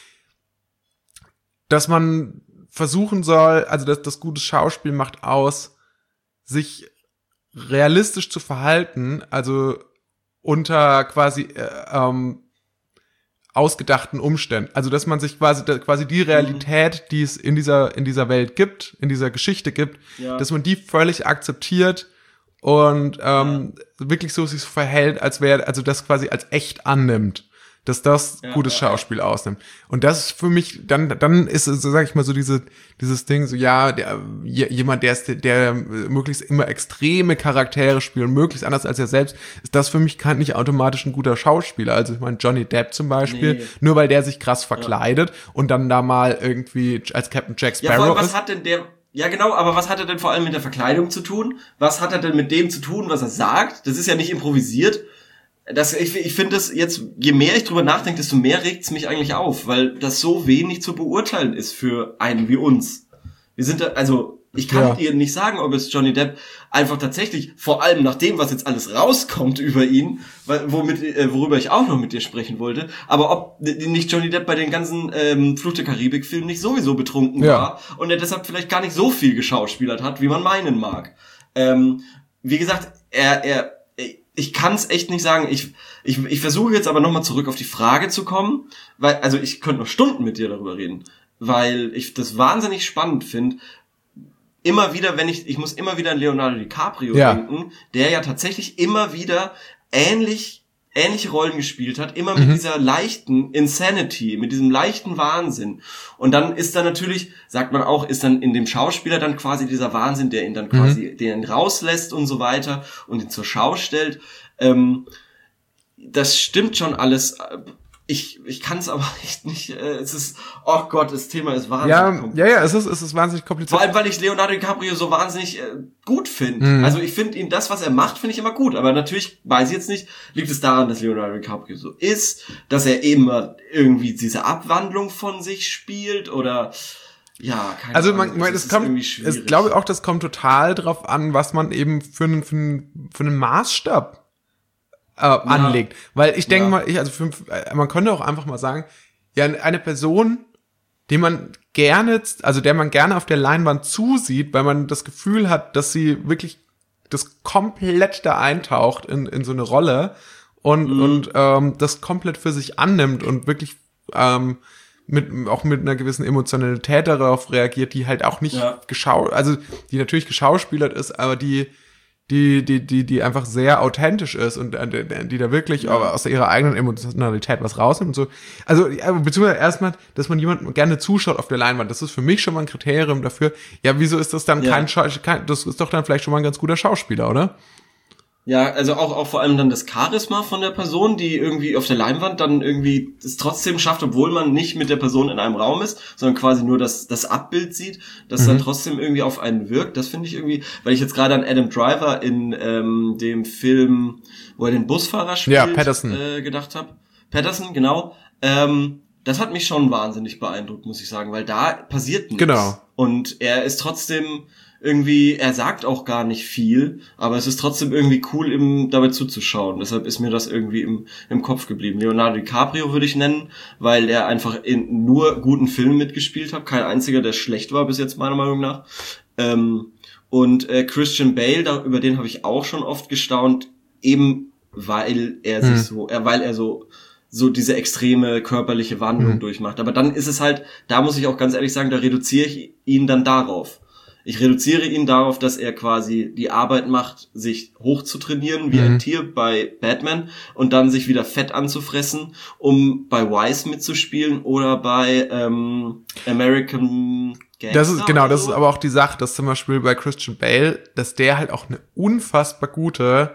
dass man versuchen soll, also dass das gute Schauspiel macht aus, sich realistisch zu verhalten, also unter quasi äh, ähm, ausgedachten Umständen. Also dass man sich quasi quasi die Realität, die es in dieser in dieser Welt gibt, in dieser Geschichte gibt, ja. dass man die völlig akzeptiert und ähm, ja. wirklich so sich so verhält, als wäre, also das quasi als echt annimmt. Dass das ja, gutes ja, Schauspiel ja. ausnimmt. Und das ist für mich, dann, dann ist es, so sag ich mal, so diese, dieses Ding, so, ja, der, jemand, der ist, der möglichst immer extreme Charaktere spielt und möglichst anders als er selbst, ist das für mich kein, nicht automatisch ein guter Schauspieler. Also, ich meine, Johnny Depp zum Beispiel, nee. nur weil der sich krass verkleidet ja. und dann da mal irgendwie als Captain Jack Sparrow ja, vor allem, was ist. hat denn der, ja, genau, aber was hat er denn vor allem mit der Verkleidung zu tun? Was hat er denn mit dem zu tun, was er sagt? Das ist ja nicht improvisiert. Das, ich ich finde das jetzt, je mehr ich drüber nachdenke, desto mehr regt's mich eigentlich auf, weil das so wenig zu beurteilen ist für einen wie uns. Wir sind da, also, ich kann ja. dir nicht sagen, ob es Johnny Depp einfach tatsächlich, vor allem nach dem, was jetzt alles rauskommt über ihn, womit, äh, worüber ich auch noch mit dir sprechen wollte, aber ob nicht Johnny Depp bei den ganzen ähm, Fluch der Karibik-Filmen nicht sowieso betrunken ja. war und er deshalb vielleicht gar nicht so viel geschauspielert hat, wie man meinen mag. Ähm, wie gesagt, er, er ich kann es echt nicht sagen. Ich, ich, ich versuche jetzt aber nochmal zurück auf die Frage zu kommen, weil, also ich könnte noch Stunden mit dir darüber reden, weil ich das wahnsinnig spannend finde. Immer wieder, wenn ich, ich muss immer wieder an Leonardo DiCaprio ja. denken, der ja tatsächlich immer wieder ähnlich, ähnliche Rollen gespielt hat, immer mit mhm. dieser leichten Insanity, mit diesem leichten Wahnsinn. Und dann ist da natürlich, sagt man auch, ist dann in dem Schauspieler dann quasi dieser Wahnsinn, der ihn dann quasi, mhm. der ihn rauslässt und so weiter und ihn zur Schau stellt. Ähm, das stimmt schon alles. Ich, ich kann es aber echt nicht, äh, es ist, oh Gott, das Thema ist wahnsinnig ja, kompliziert. Ja, ja, es ist, es ist wahnsinnig kompliziert. Vor allem, weil ich Leonardo DiCaprio so wahnsinnig äh, gut finde. Mhm. Also ich finde ihn, das, was er macht, finde ich immer gut. Aber natürlich, weiß ich jetzt nicht, liegt es daran, dass Leonardo DiCaprio so ist, dass er immer irgendwie diese Abwandlung von sich spielt oder, ja, keine also Ahnung. man, man, es kommt, ich glaube auch, das kommt total drauf an, was man eben für einen, für einen, für einen Maßstab Äh, ja. anlegt. Weil ich denke ja. mal, ich, also für, man könnte auch einfach mal sagen, ja, eine Person, die man gerne, also der man gerne auf der Leinwand zusieht, weil man das Gefühl hat, dass sie wirklich das komplett da eintaucht in, in so eine Rolle und, mhm. und ähm, das komplett für sich annimmt und wirklich ähm, mit, auch mit einer gewissen Emotionalität darauf reagiert, die halt auch nicht ja. geschau, also die natürlich geschauspielert ist, aber die die, die, die, die einfach sehr authentisch ist und äh, die da wirklich ja. aus ihrer eigenen Emotionalität was rausnimmt und so. Also, ja, beziehungsweise erstmal, dass man jemandem gerne zuschaut auf der Leinwand, das ist für mich schon mal ein Kriterium dafür. Ja, wieso ist das dann ja. kein, Schau- kein, das ist doch dann vielleicht schon mal ein ganz guter Schauspieler, oder? Ja, also auch, auch vor allem dann das Charisma von der Person, die irgendwie auf der Leinwand dann irgendwie es trotzdem schafft, obwohl man nicht mit der Person in einem Raum ist, sondern quasi nur das, das Abbild sieht, das mhm. dann trotzdem irgendwie auf einen wirkt. Das finde ich irgendwie, weil ich jetzt gerade an Adam Driver in ähm, dem Film, wo er den Busfahrer spielt, ja, Patterson. Äh, gedacht habe. Patterson, genau. Ähm, das hat mich schon wahnsinnig beeindruckt, muss ich sagen, weil da passiert nichts. Genau. Und er ist trotzdem irgendwie, er sagt auch gar nicht viel, aber es ist trotzdem irgendwie cool, ihm dabei zuzuschauen. Deshalb ist mir das irgendwie im, im Kopf geblieben. Leonardo DiCaprio würde ich nennen, weil er einfach in nur guten Filmen mitgespielt hat. Kein einziger, der schlecht war bis jetzt, meiner Meinung nach. Ähm, und äh, Christian Bale, da, über den habe ich auch schon oft gestaunt, eben weil er sich hm. so, er, weil er so so diese extreme körperliche Wandlung hm. durchmacht. Aber dann ist es halt, da muss ich auch ganz ehrlich sagen, da reduziere ich ihn dann darauf. Ich reduziere ihn darauf, dass er quasi die Arbeit macht, sich hoch zu trainieren, wie mhm. ein Tier bei Batman, und dann sich wieder fett anzufressen, um bei Wise mitzuspielen oder bei ähm, American Gangster. Das ist, genau, das ist aber auch die Sache, dass zum Beispiel bei Christian Bale, dass der halt auch eine unfassbar gute,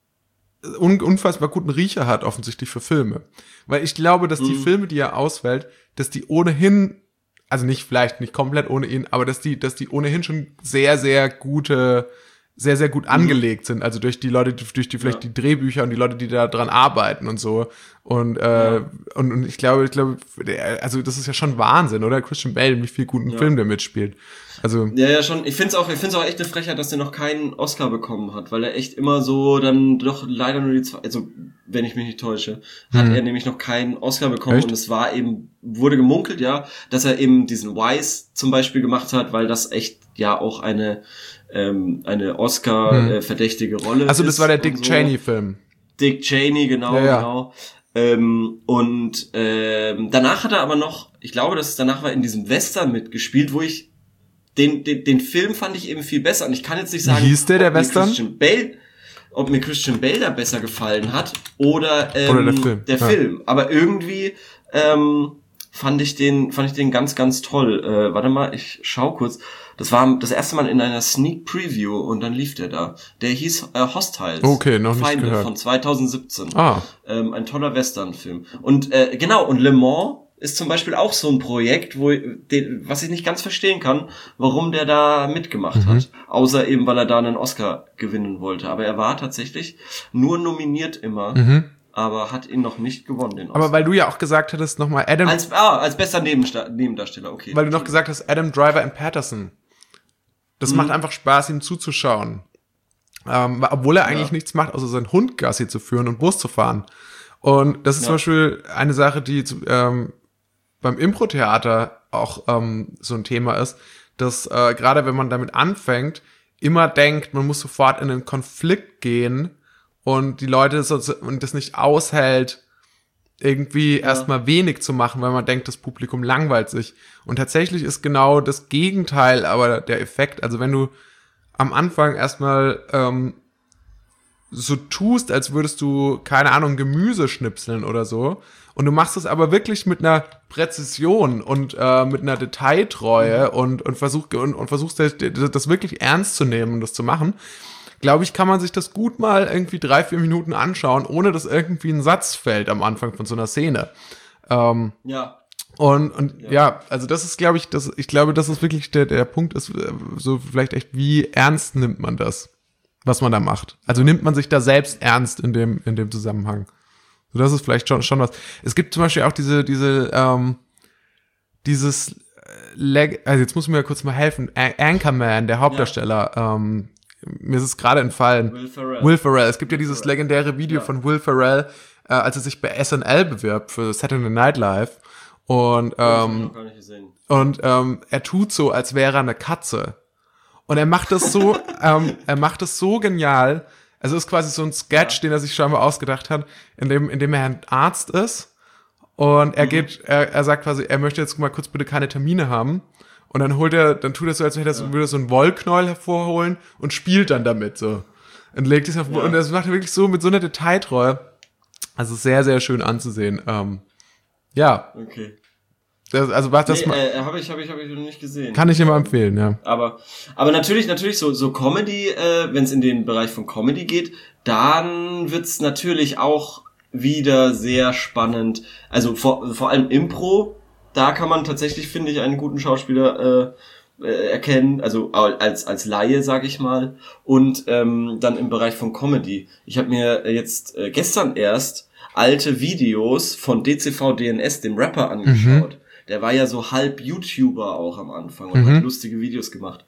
un, unfassbar guten Riecher hat, offensichtlich für Filme. Weil ich glaube, dass die mhm. Filme, die er auswählt, dass die ohnehin, also nicht, vielleicht nicht komplett ohne ihn, aber dass die, dass die ohnehin schon sehr, sehr gute, sehr, sehr gut angelegt sind. Also durch die Leute, durch die vielleicht ja. die Drehbücher und die Leute, die da dran arbeiten und so. Und, äh, ja. und, und ich glaube, ich glaube, der, also das ist ja schon Wahnsinn, oder? Christian Bale, wie viel guten ja. Film der mitspielt. Also. Ja, ja, schon. Ich find's auch, ich find's auch echt eine Frechheit, dass der noch keinen Oscar bekommen hat, weil er echt immer so dann doch leider nur die zwei, also, wenn ich mich nicht täusche, hat hm. er nämlich noch keinen Oscar bekommen. Echt? Und es war eben, wurde gemunkelt, ja, dass er eben diesen Wise zum Beispiel gemacht hat, weil das echt ja auch eine, ähm, eine Oscar-verdächtige hm. Rolle ist. Also, das war der Dick so. Cheney-Film. Dick Cheney, genau, ja, ja. genau. Ähm, und ähm, danach hat er aber noch, ich glaube, dass es danach war, in diesem Western mitgespielt, wo ich Den, den, den Film fand ich eben viel besser. Und ich kann jetzt nicht sagen, Wie hieß der, der ob, mir Western? Christian Bale, ob mir Christian Bale da besser gefallen hat oder, ähm, oder der Film. Der ja. Film. Aber irgendwie ähm, fand ich den fand ich den ganz, ganz toll. Äh, warte mal, ich schau kurz. Das war das erste Mal in einer Sneak Preview und dann lief der da. Der hieß äh, Hostiles. Okay, noch nicht Feinde gehört. Von zwanzig siebzehn. Ah. Ähm, ein toller Western-Film. Und äh, genau, und Le Mans ist zum Beispiel auch so ein Projekt, wo den, was ich nicht ganz verstehen kann, warum der da mitgemacht mhm. hat. Außer eben, weil er da einen Oscar gewinnen wollte. Aber er war tatsächlich nur nominiert immer, mhm. aber hat ihn noch nicht gewonnen, den Oscar. Aber weil du ja auch gesagt hattest, nochmal Adam... Als, ah, als bester Nebensta- Nebendarsteller, okay. Weil du noch gesagt hast, Adam Driver in Patterson. Das mhm. macht einfach Spaß, ihm zuzuschauen. Ähm, obwohl er eigentlich ja. nichts macht, außer seinen Hund Gassi zu führen und Bus zu fahren. Und das ist ja. zum Beispiel eine Sache, die ähm, beim Impro-Theater auch ähm, so ein Thema ist, dass äh, gerade wenn man damit anfängt, immer denkt, man muss sofort in einen Konflikt gehen, und die Leute so, und das nicht aushält, irgendwie Ja. erstmal wenig zu machen, weil man denkt, das Publikum langweilt sich. Und tatsächlich ist genau das Gegenteil aber der Effekt. Also wenn du am Anfang erstmal ähm, so tust, als würdest du, keine Ahnung, Gemüse schnipseln oder so, und du machst es aber wirklich mit einer Präzision und äh, mit einer Detailtreue und, und, versuch, und, und versuchst das, das wirklich ernst zu nehmen und das zu machen, glaube ich, kann man sich das gut mal irgendwie drei, vier Minuten anschauen, ohne dass irgendwie ein Satz fällt am Anfang von so einer Szene. Ähm, Ja. und und ja. Ja. also das ist, glaube ich, das, ich glaube, das ist wirklich der, der Punkt ist, äh, so vielleicht echt, wie ernst nimmt man das, was man da macht? Also nimmt man sich da selbst ernst in dem, in dem Zusammenhang? So, das ist vielleicht schon, schon was. Es gibt zum Beispiel auch diese, diese, ähm, dieses, äh, Leg- also jetzt muss mir kurz mal helfen, A- Anchorman, der Hauptdarsteller, ähm, mir ist es gerade entfallen. Will Ferrell. Will Ferrell. Es gibt ja Will dieses Ferrell. legendäre Video Ja. von Will Ferrell, äh, als er sich bei S N L bewirbt für Saturday Night Live. Und, Das hab ich ähm, noch gar nicht gesehen. und ähm, er tut so, als wäre er eine Katze. Und er macht das so, ähm, er macht das so genial. Also es ist quasi so ein Sketch, Ja. den er sich scheinbar ausgedacht hat, in dem, in dem er ein Arzt ist. Und er Mhm. geht, er, er sagt quasi, er möchte jetzt mal kurz bitte keine Termine haben. Und dann holt er, dann tut er so, als hätte er so, würde er so einen Wollknäuel hervorholen und spielt dann damit so. Und legt es auf, Ja. und das macht er wirklich so mit so einer Detailtreue. Also sehr, sehr schön anzusehen. Ähm, ja, Okay. das, also was das Nee, ma- äh, habe ich, habe ich, habe ich noch nicht gesehen. kann ich immer empfehlen, ja. Aber, aber natürlich, natürlich so, so Comedy, äh, wenn es in den Bereich von Comedy geht, dann wird's natürlich auch wieder sehr spannend. Also vor, vor allem Impro, da kann man tatsächlich, finde ich, einen guten Schauspieler äh, äh, erkennen, also als als Laie, sag ich mal. Und ähm, dann im Bereich von Comedy. Ich habe mir jetzt äh, gestern erst alte Videos von D C V D N S, dem Rapper, angeschaut. Der war ja so halb YouTuber auch am Anfang und Mhm. hat lustige Videos gemacht.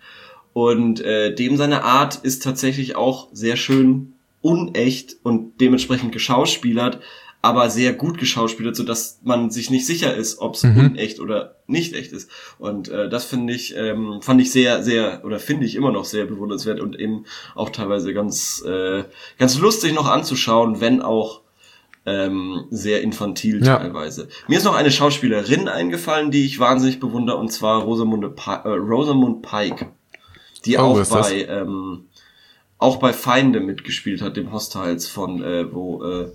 Und äh, dem seine Art ist tatsächlich auch sehr schön unecht und dementsprechend geschauspielert, aber sehr gut geschauspielert, sodass man sich nicht sicher ist, ob es Mhm. unecht oder nicht echt ist. Und äh, das finde ich, ähm, fand ich sehr, sehr, oder finde ich immer noch sehr bewundernswert und eben auch teilweise ganz, äh, ganz lustig noch anzuschauen, wenn auch ähm, sehr infantil Ja. teilweise. Mir ist noch eine Schauspielerin eingefallen, die ich wahnsinnig bewundere, und zwar Rosamunde Pi- äh, Rosamund Pike, die Oh, auch wer ist das? bei ähm, auch bei Feinde mitgespielt hat, dem Hostiles von äh, wo äh,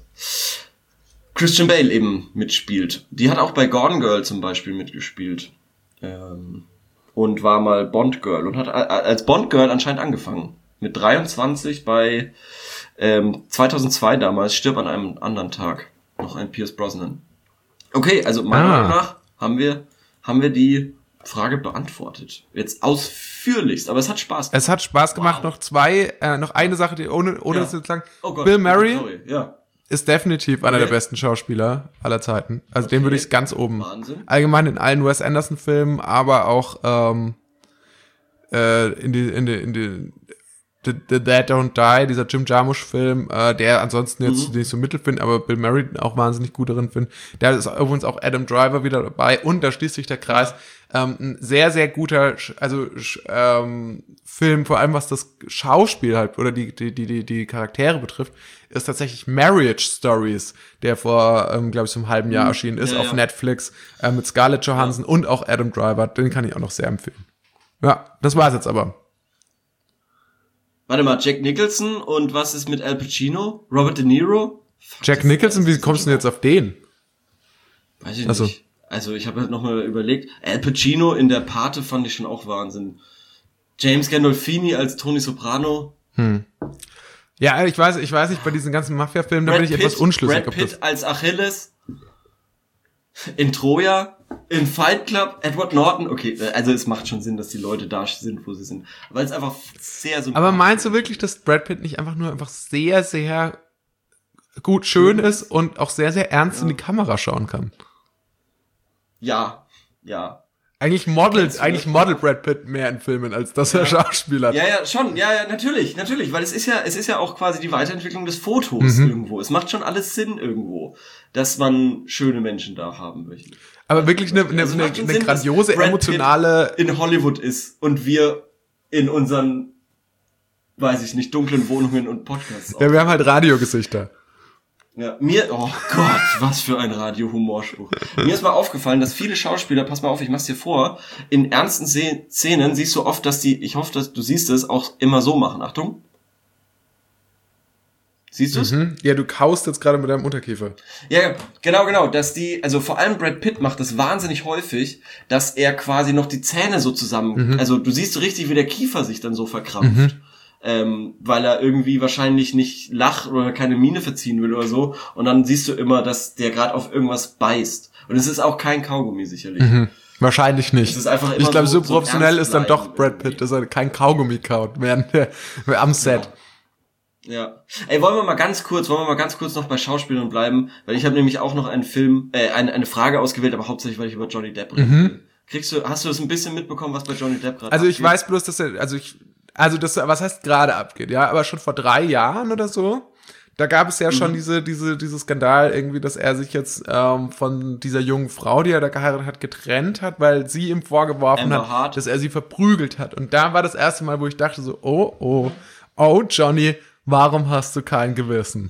Christian Bale eben mitspielt. Die hat auch bei Gone Girl zum Beispiel mitgespielt ähm, und war mal Bond Girl und hat a- a- als Bond Girl anscheinend angefangen mit dreiundzwanzig bei ähm, zweitausendzwei damals, stirbt an einem anderen Tag noch ein Pierce Brosnan. Okay, also meiner Ah. Meinung nach haben wir haben wir die Frage beantwortet. Jetzt ausführlichst, aber es hat Spaß gemacht. Es hat Spaß gemacht. Wow. Noch zwei, äh, noch eine Sache, die ohne, ohne Ja. das zu sagen. Oh Gott, Bill Murray sorry, ja. ist definitiv einer der Okay. besten Schauspieler aller Zeiten. Also den Okay. würde ich ganz oben. Wahnsinn. Allgemein in allen Wes Anderson Filmen, aber auch ähm, äh, in die in die in die The, The Dead Don't Die, dieser Jim Jarmusch-Film, äh, der ansonsten jetzt Mhm. nicht so mittel finde, aber Bill Murray auch wahnsinnig gut darin finde. Da ist übrigens auch Adam Driver wieder dabei und da schließt sich der Kreis. Ähm, ein sehr, sehr guter, Sch- also Sch- ähm, Film, vor allem was das Schauspiel halt oder die, die, die, die, die Charaktere betrifft, ist tatsächlich Marriage Stories, der vor, ähm, glaube ich, so einem halben Jahr erschienen ist Ja, auf ja. Netflix äh, mit Scarlett Johansson und auch Adam Driver. Den kann ich auch noch sehr empfehlen. Ja, das war's jetzt aber. Warte mal, Jack Nicholson und was ist mit Al Pacino? Robert De Niro? Fuck, Jack das- Nicholson, das wie ist kommst du denn jetzt auf den? Weiß ich Ach so. nicht. Also ich habe halt nochmal überlegt, Al Pacino in der Pate fand ich schon auch Wahnsinn. James Gandolfini als Tony Soprano. Ja, ich weiß, ich weiß nicht, bei diesen ganzen Mafia-Filmen, da Brad bin ich etwas Pitt, unschlüssig, Brad ob Pitt das. als Achilles. In Troja. In Fight Club. Edward Norton. Okay, also es macht schon Sinn, dass die Leute da sind, wo sie sind. Weil es einfach sehr sympathisch Aber meinst du wirklich, dass Brad Pitt nicht einfach nur einfach sehr, sehr gut schön ist und auch sehr, sehr ernst in die Kamera schauen kann? Ja, ja. Eigentlich modelt, Kennst du eigentlich das? modelt Brad Pitt mehr in Filmen, als dass er Schauspieler hat. Ja, ja, schon, ja, ja, natürlich, natürlich, weil es ist ja, es ist ja auch quasi die Weiterentwicklung des Fotos Mhm. irgendwo. Es macht schon alles Sinn irgendwo, dass man schöne Menschen da haben möchte. Aber wirklich eine, eine, Also es eine, macht schon eine Sinn, dass grandiose, Brad Pitt emotionale. in Hollywood ist und wir in unseren weiß ich nicht, dunklen Wohnungen und Podcasts Ja, wir haben halt Radiogesichter. Ja, mir, oh Gott, was für ein Radio-Humorspruch. Mir ist mal aufgefallen, dass viele Schauspieler, pass mal auf, ich mach's dir vor, in ernsten Se- Szenen siehst du oft, dass die, ich hoffe, dass du siehst es, auch immer so machen. Achtung. Siehst du's? Mhm. Ja, du kaust jetzt gerade mit deinem Unterkiefer. Ja, genau, genau, dass die, also vor allem Brad Pitt macht das wahnsinnig häufig, dass er quasi noch die Zähne so zusammen, mhm. also du siehst so richtig, wie der Kiefer sich dann so verkrampft. Mhm. Ähm, weil er irgendwie wahrscheinlich nicht lacht oder keine Miene verziehen will oder so. Und dann siehst du immer, dass der gerade auf irgendwas beißt. Und es ist auch kein Kaugummi sicherlich. Mhm. Wahrscheinlich nicht. Es ist einfach immer ich glaube, so, so professionell so ist dann doch Brad Pitt, dass er kein Kaugummi kaut während der, am Set. Ja. ja. Ey, wollen wir mal ganz kurz, wollen wir mal ganz kurz noch bei Schauspielern bleiben? Weil ich habe nämlich auch noch einen Film, äh, eine, eine Frage ausgewählt, aber hauptsächlich, weil ich über Johnny Depp rede. Mhm. Kriegst du, hast du das ein bisschen mitbekommen, was bei Johnny Depp gerade Also ich abgeht? weiß bloß, dass er, also ich, Also das, was heißt gerade abgeht, ja, aber schon vor drei Jahren oder so, da gab es ja schon mhm. diese, diese, diese Skandal irgendwie, dass er sich jetzt ähm, von dieser jungen Frau, die er da geheiratet hat, getrennt hat, weil sie ihm vorgeworfen Amber hat, Hart. dass er sie verprügelt hat. Und da war das erste Mal, wo ich dachte so, oh, oh, oh, Johnny, warum hast du kein Gewissen?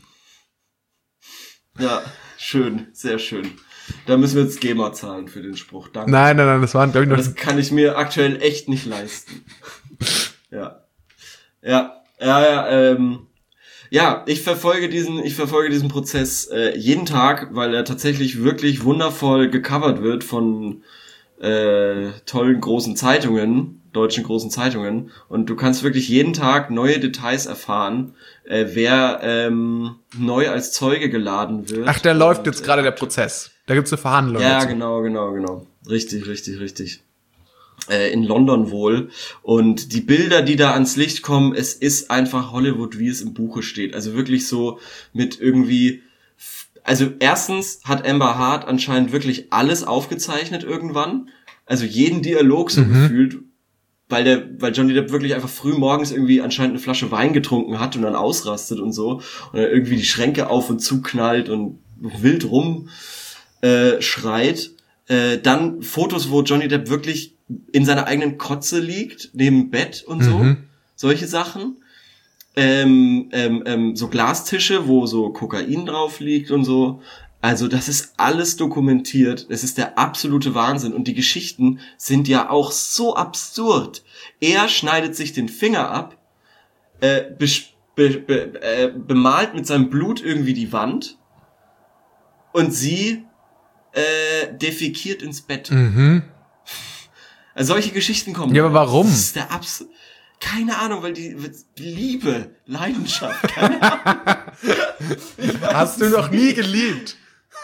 Ja, schön, sehr schön. Da müssen wir jetzt GEMA zahlen für den Spruch. Danke. Nein, nein, nein, das waren, glaube ich, noch... Das kann ich mir aktuell echt nicht leisten. Ja. Ja, ja, ja, ähm, ja, ich verfolge diesen, ich verfolge diesen Prozess äh, jeden Tag, weil er tatsächlich wirklich wundervoll gecovert wird von äh, tollen großen Zeitungen, deutschen großen Zeitungen. Und du kannst wirklich jeden Tag neue Details erfahren, äh, wer ähm, neu als Zeuge geladen wird. Ach, der und, läuft jetzt gerade äh, der Prozess. Da gibt's eine Verhandlung. Ja, dazu. genau, genau, genau. Richtig, richtig, richtig. Äh, in London wohl. Und die Bilder, die da ans Licht kommen, es ist einfach Hollywood, wie es im Buche steht. Also wirklich so mit irgendwie... Also erstens hat Amber Hart anscheinend wirklich alles aufgezeichnet irgendwann. Also jeden Dialog so mhm. gefühlt. Weil der, weil Johnny Depp wirklich einfach früh morgens irgendwie anscheinend eine Flasche Wein getrunken hat und dann ausrastet und so. Und dann irgendwie die Schränke auf und zuknallt und wild rum äh, schreit. Äh, dann Fotos, wo Johnny Depp wirklich in seiner eigenen Kotze liegt, neben Bett und so. Mhm. Solche Sachen. Ähm, ähm, ähm, so Glastische, wo so Kokain drauf liegt und so. Also das ist alles dokumentiert. Es ist der absolute Wahnsinn. Und die Geschichten sind ja auch so absurd. Er schneidet sich den Finger ab, äh, be, be, be, äh, bemalt mit seinem Blut irgendwie die Wand und sie äh, defekiert ins Bett. Mhm. Also solche Geschichten kommen. Ja, aber warum? Das ist der absolute... Keine Ahnung, weil die Liebe, Leidenschaft, keine Ahnung. Hast du noch nie geliebt?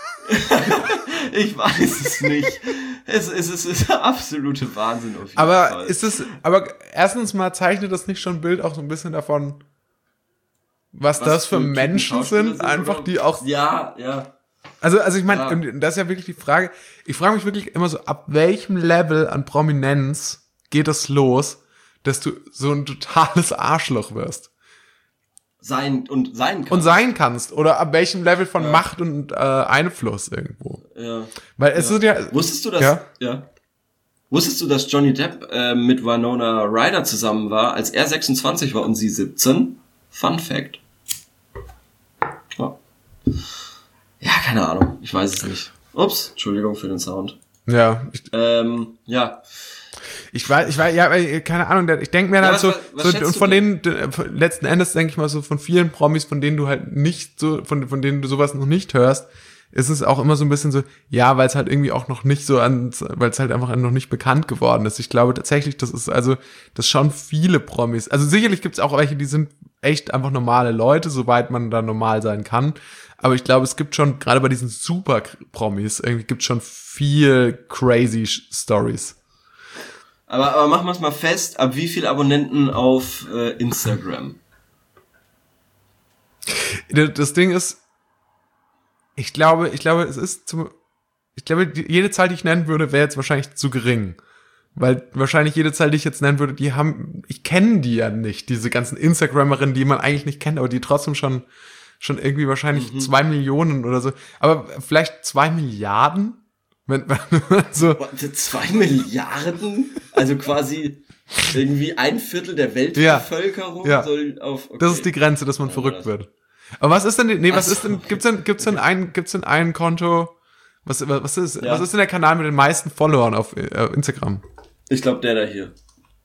Ich weiß es nicht. Es, es, es ist der absolute Wahnsinn auf jeden aber Fall. Ist es, aber erstens mal zeichnet das nicht schon ein Bild auch so ein bisschen davon, was, was das für, für Menschen sind, sind, einfach oder? Die auch... Ja, ja. Also, also ich meine, ja. Das ist ja wirklich die Frage, ich frage mich wirklich immer so, ab welchem Level an Prominenz geht es los, dass du so ein totales Arschloch wirst. Sein und sein kannst. Und sein kannst. Oder ab welchem Level von ja. Macht und äh, Einfluss irgendwo. Ja. Weil es ja. ist ja... Wusstest du, dass... Ja? ja. Wusstest du, dass Johnny Depp äh, mit Winona Ryder zusammen war, als er sechsundzwanzig war und sie siebzehn? Fun Fact. Ja. Ja, keine Ahnung. Ich weiß es nicht. Ups, Entschuldigung für den Sound. Ja. Ich, ähm, ja. Ich weiß, ich weiß, ja, keine Ahnung, ich denke mir ja, halt so, was, was so und von denen, letzten Endes denke ich mal so, von vielen Promis, von denen du halt nicht so, von, von denen du sowas noch nicht hörst, ist es auch immer so ein bisschen so, ja, weil es halt irgendwie auch noch nicht so an, weil es halt einfach noch nicht bekannt geworden ist. Ich glaube tatsächlich, das ist also, das schon viele Promis, also sicherlich gibt es auch welche, die sind echt einfach normale Leute, soweit man da normal sein kann. Aber ich glaube, es gibt schon, gerade bei diesen Super-Promis, irgendwie gibt es schon viel crazy Stories. Aber, aber machen wir es mal fest, ab wie viel Abonnenten auf äh, Instagram? Das Ding ist, ich glaube, ich glaube, es ist zum, ich glaube, jede Zahl, die ich nennen würde, wäre jetzt wahrscheinlich zu gering. Weil wahrscheinlich jede Zahl, die ich jetzt nennen würde, die haben, ich kenne die ja nicht, diese ganzen Instagrammerinnen, die man eigentlich nicht kennt, aber die trotzdem schon, schon irgendwie wahrscheinlich mhm. zwei Millionen oder so. Aber vielleicht zwei Milliarden? Wenn, wenn so, Zwei Milliarden? Also quasi irgendwie ein Viertel der Weltbevölkerung ja, ja. soll auf... Okay. Das ist die Grenze, dass man ja, verrückt das. wird. Aber was ist denn, die, nee, was so, ist denn, okay. gibt's denn, gibt's denn ein, gibt's denn ein Konto, was, was ist, ja. was ist denn der Kanal mit den meisten Followern auf äh, Instagram? Ich glaube, der da hier.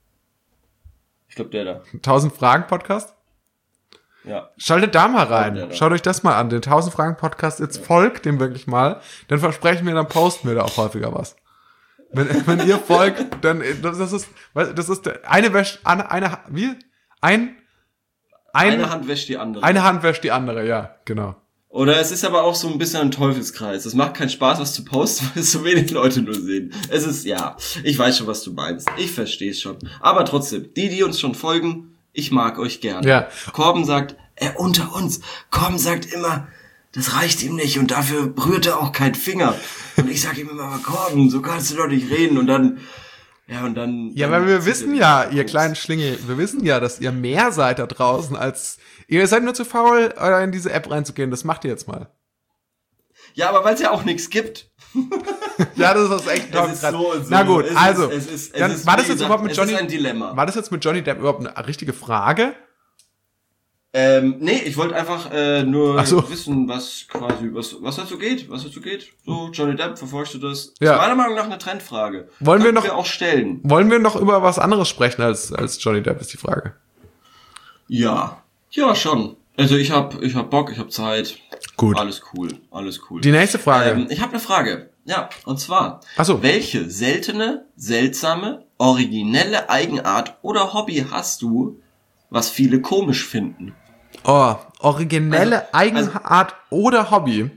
Ich glaube, der da. tausend Fragen Podcast? Ja. Schaltet da mal rein. Schaut euch das mal an. Den tausend Fragen Podcast, jetzt ja. folgt dem wirklich mal. Dann versprechen wir, dann posten wir da auch häufiger was. Wenn, wenn ihr folgt, dann, das ist, das ist eine wäscht, eine, eine, wie? Ein, ein, eine Hand wäscht die andere. Eine Hand wäscht die andere, ja, genau. Oder es ist aber auch so ein bisschen ein Teufelskreis. Es macht keinen Spaß, was zu posten, weil es so wenig Leute nur sehen. Es ist, ja, ich weiß schon, was du meinst. Ich verstehe es schon. Aber trotzdem, die, die uns schon folgen, ich mag euch gerne. Ja. Korben sagt, er unter uns. Korben sagt immer, das reicht ihm nicht und dafür rührt er auch keinen Finger. Und ich sag ihm immer, Korben, so kannst du doch nicht reden. Und dann, ja, und dann... Ja, dann weil wir wissen ja, ihr kleinen Schlingel, wir wissen ja, dass ihr mehr seid da draußen als... Ihr seid nur zu faul, in diese App reinzugehen. Das macht ihr jetzt mal. Ja, aber weil es ja auch nichts gibt. Ja, das ist echt toll. So so. Na gut, es also, ist, es ist, es dann, ist, war das jetzt gesagt, überhaupt mit Johnny, es ist ein Dilemma. War das jetzt mit Johnny Depp überhaupt eine richtige Frage? Ähm, nee, ich wollte einfach äh, nur so. wissen, was quasi, was was dazu geht, was dazu geht. So, Johnny Depp, verfolgst du das? Ja. Ist meiner Meinung nach eine Trendfrage. Wollen wir noch wir auch stellen? Wollen wir noch über was anderes sprechen als als Johnny Depp, ist die Frage. Ja, ja schon. Also ich hab ich hab Bock, ich hab Zeit. Gut. Alles cool, alles cool. Die nächste Frage. Ähm, ich habe eine Frage. Ja, und zwar, Ach so. welche seltene, seltsame, originelle Eigenart oder Hobby hast du, was viele komisch finden? Oh, originelle Also- Eigenart oder Hobby?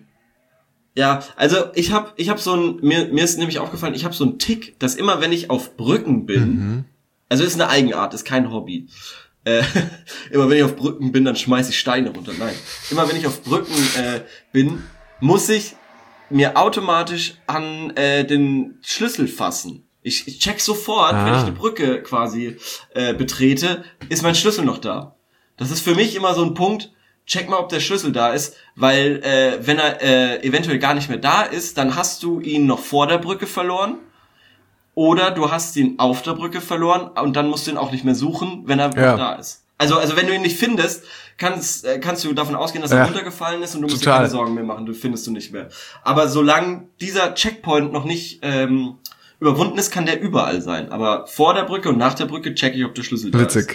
Ja, also ich hab ich hab so ein mir mir ist nämlich aufgefallen, ich hab so einen Tick, dass immer wenn ich auf Brücken bin, Mhm. also ist eine Eigenart, ist kein Hobby. Äh, immer wenn ich auf Brücken bin, dann schmeiß ich Steine runter. Nein, immer wenn ich auf Brücken äh, bin, muss ich mir automatisch an äh, den Schlüssel fassen. Ich, ich check sofort, Ah. wenn ich die Brücke quasi äh, betrete, ist mein Schlüssel noch da. Das ist für mich immer so ein Punkt, check mal, ob der Schlüssel da ist, weil äh, wenn er äh, eventuell gar nicht mehr da ist, dann hast du ihn noch vor der Brücke verloren oder du hast ihn auf der Brücke verloren und dann musst du ihn auch nicht mehr suchen, wenn er Ja. noch da ist. Also also wenn du ihn nicht findest, kannst äh, kannst du davon ausgehen, dass er Ja. runtergefallen ist und du musst dir Total. keine Sorgen mehr machen, du findest du nicht mehr. Aber solange dieser Checkpoint noch nicht ähm, überwunden ist, kann der überall sein. Aber vor der Brücke und nach der Brücke check ich, ob der Schlüssel da ist. Witzig.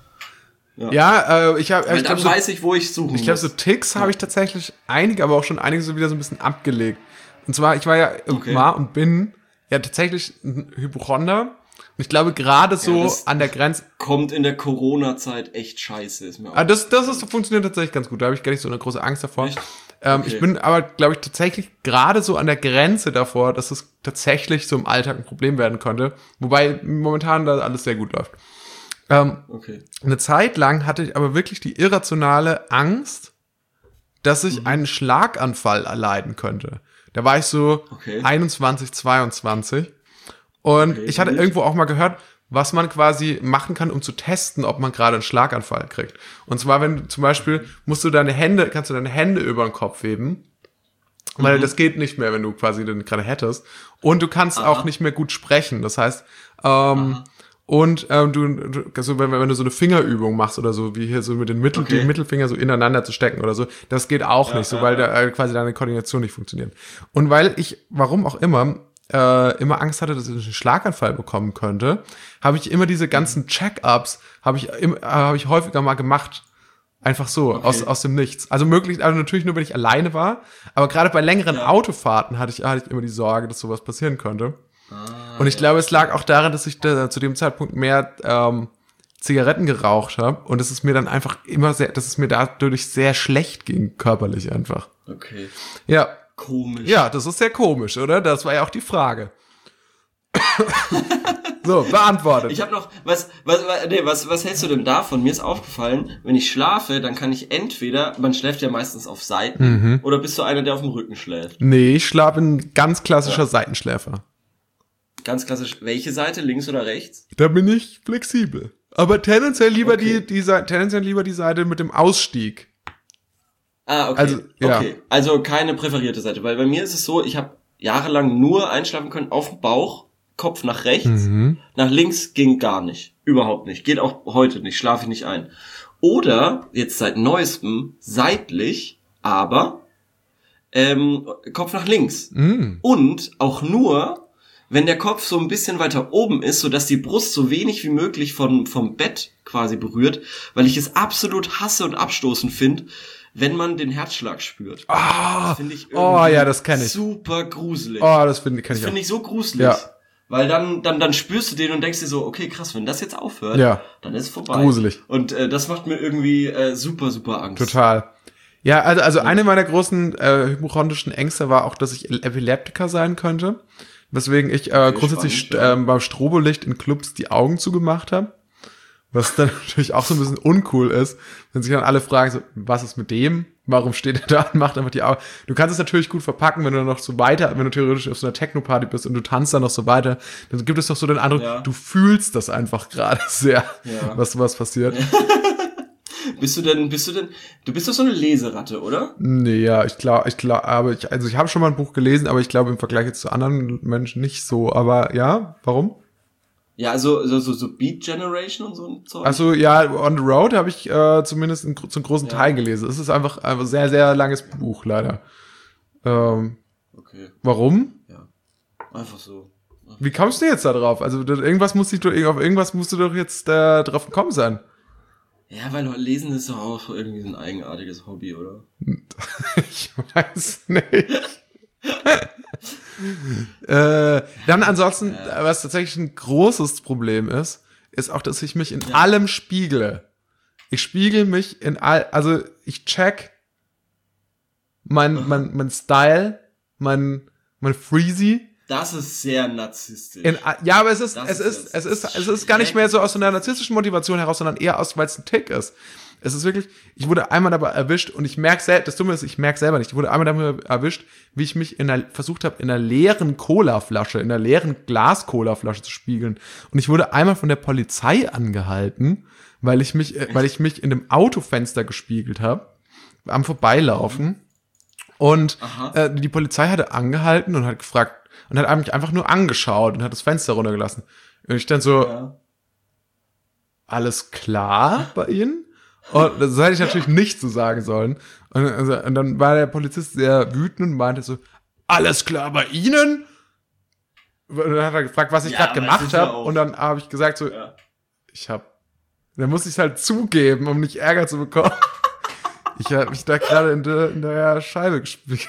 Ja. Ja, äh, ich habe Weil ich dann glaube so, weiß ich, wo ich suchen ich glaube muss. so Ticks habe ich tatsächlich einige, aber auch schon einige so wieder so ein bisschen abgelegt. Und zwar, ich war ja Okay. war und bin ja tatsächlich ein Hypochonder. Und ich glaube gerade so das- an der Grenze. Kommt in der Corona-Zeit echt scheiße. Ist mir Ah, auch das, das ist, funktioniert tatsächlich ganz gut. Da habe ich gar nicht so eine große Angst davor. Echt? Ähm, Okay. Ich bin aber, glaube ich, tatsächlich gerade so an der Grenze davor, dass es tatsächlich so im Alltag ein Problem werden könnte. Wobei momentan da alles sehr gut läuft. Ähm, Okay. Eine Zeit lang hatte ich aber wirklich die irrationale Angst, dass ich Mhm. einen Schlaganfall erleiden könnte. Da war ich so Okay. einundzwanzig, zweiundzwanzig. Und Okay, ich hatte gut. irgendwo auch mal gehört, was man quasi machen kann, um zu testen, ob man gerade einen Schlaganfall kriegt. Und zwar, wenn du zum Beispiel, musst du deine Hände, kannst du deine Hände über den Kopf heben. Weil Mhm. das geht nicht mehr, wenn du quasi den gerade hättest. Und du kannst Aha. auch nicht mehr gut sprechen. Das heißt, ähm, Aha. und ähm, du, du also wenn, wenn du so eine Fingerübung machst oder so, wie hier so mit den Mittel, Okay. die Mittelfinger so ineinander zu stecken oder so, das geht auch Ja, nicht, so ja, weil ja. da äh, quasi deine Koordination nicht funktioniert. Und weil ich, warum auch immer, äh, immer Angst hatte, dass ich einen Schlaganfall bekommen könnte, habe ich immer diese ganzen Check-ups, habe ich, im- äh, habe ich häufiger mal gemacht. Einfach so, Okay. aus, aus dem Nichts. Also möglichst, also natürlich nur, wenn ich alleine war, aber gerade bei längeren Ja. Autofahrten hatte ich, hatte ich immer die Sorge, dass sowas passieren könnte. Ah, Und ich ja. glaube, es lag auch daran, dass ich da, zu dem Zeitpunkt mehr ähm, Zigaretten geraucht habe und es ist mir dann einfach immer sehr, dass es mir dadurch sehr schlecht ging, körperlich einfach. Okay. Ja, Komisch. ja, das ist sehr komisch, oder? Das war ja auch die Frage. So, beantwortet. Ich habe noch, was, was, was, nee, was, was hältst du denn davon? Mir ist aufgefallen, wenn ich schlafe, dann kann ich entweder, man schläft ja meistens auf Seiten, Mhm. oder bist du einer, der auf dem Rücken schläft? Nee, ich schlafe ein ganz klassischer Ja. Seitenschläfer. Ganz klassisch, welche Seite, links oder rechts? Da bin ich flexibel. Aber tendenziell lieber Okay. die, die Seite, tendenziell lieber die Seite mit dem Ausstieg. Ah, okay. Also, ja. Okay, also keine präferierte Seite, weil bei mir ist es so, ich habe jahrelang nur einschlafen können auf dem Bauch, Kopf nach rechts, Mhm. nach links ging gar nicht. Überhaupt nicht. Geht auch heute nicht, schlafe ich nicht ein. Oder, jetzt seit neuestem, seitlich, aber ähm, Kopf nach links. Mhm. Und auch nur, wenn der Kopf so ein bisschen weiter oben ist, sodass die Brust so wenig wie möglich von, vom Bett quasi berührt, weil ich es absolut hasse und abstoßend finde, wenn man den Herzschlag spürt. Ah, Das finde ich irgendwie oh ja, das kenn ich. super gruselig. Oh, das finde kenn das ich auch. finde ich so gruselig. Ja. Weil dann, dann, dann spürst du den und denkst dir so, okay, krass, wenn das jetzt aufhört, Ja. dann ist es vorbei. Gruselig. Und äh, das macht mir irgendwie äh, super, super Angst. Total. Ja, also, also eine meiner großen äh, hypochondrischen Ängste war auch, dass ich Epileptiker sein könnte. Weswegen ich äh, grundsätzlich spannend, ja. ähm, beim Strobolicht in Clubs die Augen zugemacht habe. Was dann natürlich auch so ein bisschen uncool ist, wenn sich dann alle fragen, so, was ist mit dem? Warum steht er da und macht einfach die Augen? Du kannst es natürlich gut verpacken, wenn du noch so weiter, wenn du theoretisch auf so einer Techno-Party bist und du tanzt dann noch so weiter, dann gibt es doch so den Eindruck, Ja. du fühlst das einfach gerade sehr, Ja. was was passiert. Bist du denn, bist du denn, du bist doch so eine Leseratte, oder? Nee, ja, ich glaube, ich glaube, aber ich, also ich habe schon mal ein Buch gelesen, aber ich glaube im Vergleich jetzt zu anderen Menschen nicht so. Aber ja, warum? Ja, also so, so, so Beat Generation und so ein Zeug. Also ja, On the Road habe ich äh, zumindest in, zum großen Ja. Teil gelesen. Es ist einfach ein sehr, sehr langes Buch, leider. Ähm, Okay, warum? ja. Einfach so. Wie kommst du jetzt da drauf? Also das, irgendwas muss ich doch, auf irgendwas musst du doch jetzt äh, drauf gekommen sein. Ja, weil Lesen ist doch auch irgendwie so ein eigenartiges Hobby, oder? Ich weiß nicht. äh, dann ansonsten, was tatsächlich ein großes Problem ist, ist auch, dass ich mich in Ja. allem spiegle. Ich spiegel mich in all, also ich check mein, mein, mein Style, mein, mein Freezy. Das ist sehr narzisstisch. In, ja, aber es ist, Das es ist ist, es jetzt ist, es ist gar nicht mehr so aus so einer narzisstischen Motivation heraus, sondern eher aus, weil es ein Tick ist. Es ist wirklich, ich wurde einmal dabei erwischt und ich merke selbst, das Dumme ist, ich merke selber nicht, ich wurde einmal dabei erwischt, wie ich mich in einer, versucht habe, in einer leeren Colaflasche, in einer leeren Glas-Cola-Flasche zu spiegeln. Und ich wurde einmal von der Polizei angehalten, weil ich mich, äh, weil ich mich in dem Autofenster gespiegelt habe, am Vorbeilaufen. Und Aha. äh, die Polizei hatte angehalten und hat gefragt, und hat mich einfach nur angeschaut und hat das Fenster runtergelassen. Und ich dann so, Ja. alles klar bei Ihnen? Und das hätte ich natürlich nicht so sagen sollen. Und, also, und dann war der Polizist sehr wütend und meinte so, alles klar bei Ihnen? Und dann hat er gefragt, was ich Ja, gerade aber es gemacht ist ja habe. auch- Und dann habe ich gesagt so, Ja. ich habe, dann musste ich es halt zugeben, um nicht Ärger zu bekommen. Ich habe mich da gerade in der, in der Scheibe gespielt.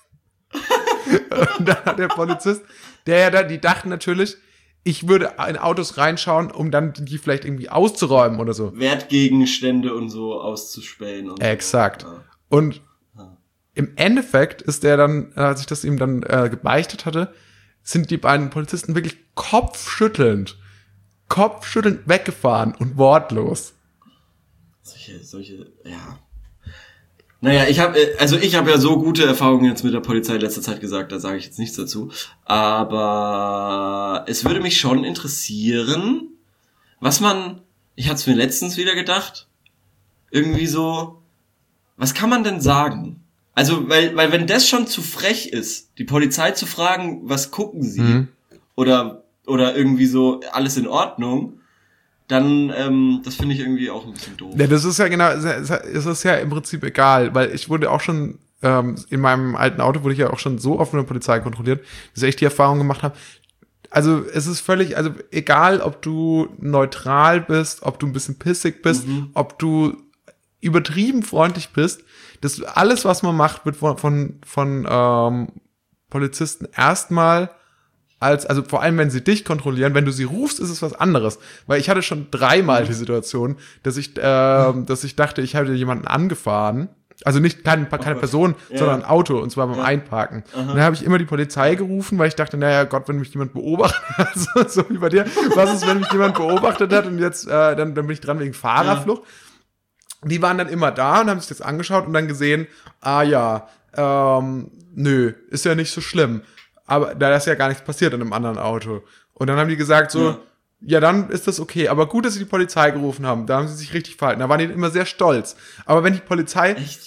Und dann hat der Polizist, der ja da, die dachten natürlich, ich würde in Autos reinschauen, um dann die vielleicht irgendwie auszuräumen oder so. Wertgegenstände und so auszuspähen. Und Exakt. So. Ja. Und Ja. im Endeffekt ist der dann, als ich das ihm dann äh, gebeichtet hatte, sind die beiden Polizisten wirklich kopfschüttelnd, kopfschüttelnd weggefahren und wortlos. Solche, solche, ja. Naja, ich habe, also ich habe ja so gute Erfahrungen jetzt mit der Polizei in letzter Zeit gesagt, da sage ich jetzt nichts dazu. Aber es würde mich schon interessieren, was man, ich hatte es mir letztens wieder gedacht, irgendwie so, was kann man denn sagen? Also, weil, weil wenn das schon zu frech ist, die Polizei zu fragen, was gucken sie? Mhm. Oder, oder irgendwie so, alles in Ordnung, dann, ähm, das finde ich irgendwie auch ein bisschen doof. Ja, das ist ja genau, es ist ja im Prinzip egal, weil ich wurde auch schon, ähm, in meinem alten Auto wurde ich ja auch schon so oft von der Polizei kontrolliert, dass ich die Erfahrung gemacht habe. Also es ist völlig, also egal, ob du neutral bist, ob du ein bisschen pissig bist, Mhm. ob du übertrieben freundlich bist, das alles, was man macht, wird von, von, von ähm, Polizisten erstmal als, also vor allem, wenn sie dich kontrollieren, wenn du sie rufst, ist es was anderes. Weil ich hatte schon dreimal die Situation, dass ich, ähm, dass ich dachte, ich hätte jemanden angefahren. Also nicht keine, keine Gott. Person, Ja. sondern ein Auto, und zwar beim Ja. Einparken. Aha. Und dann habe ich immer die Polizei gerufen, weil ich dachte, naja, Gott, wenn mich jemand beobachtet hat, so, so wie bei dir, was ist, wenn mich jemand beobachtet hat und jetzt, äh, dann, dann bin ich dran wegen Fahrerflucht. Die waren dann immer da und haben sich das angeschaut und dann gesehen, ah ja, ähm, nö, ist ja nicht so schlimm. Aber da ist ja gar nichts passiert in einem anderen Auto. Und dann haben die gesagt so, ja, Ja. dann ist das okay. Aber gut, dass sie die Polizei gerufen haben. Da haben sie sich richtig verhalten. Da waren die immer sehr stolz. Aber wenn die Polizei, Echt?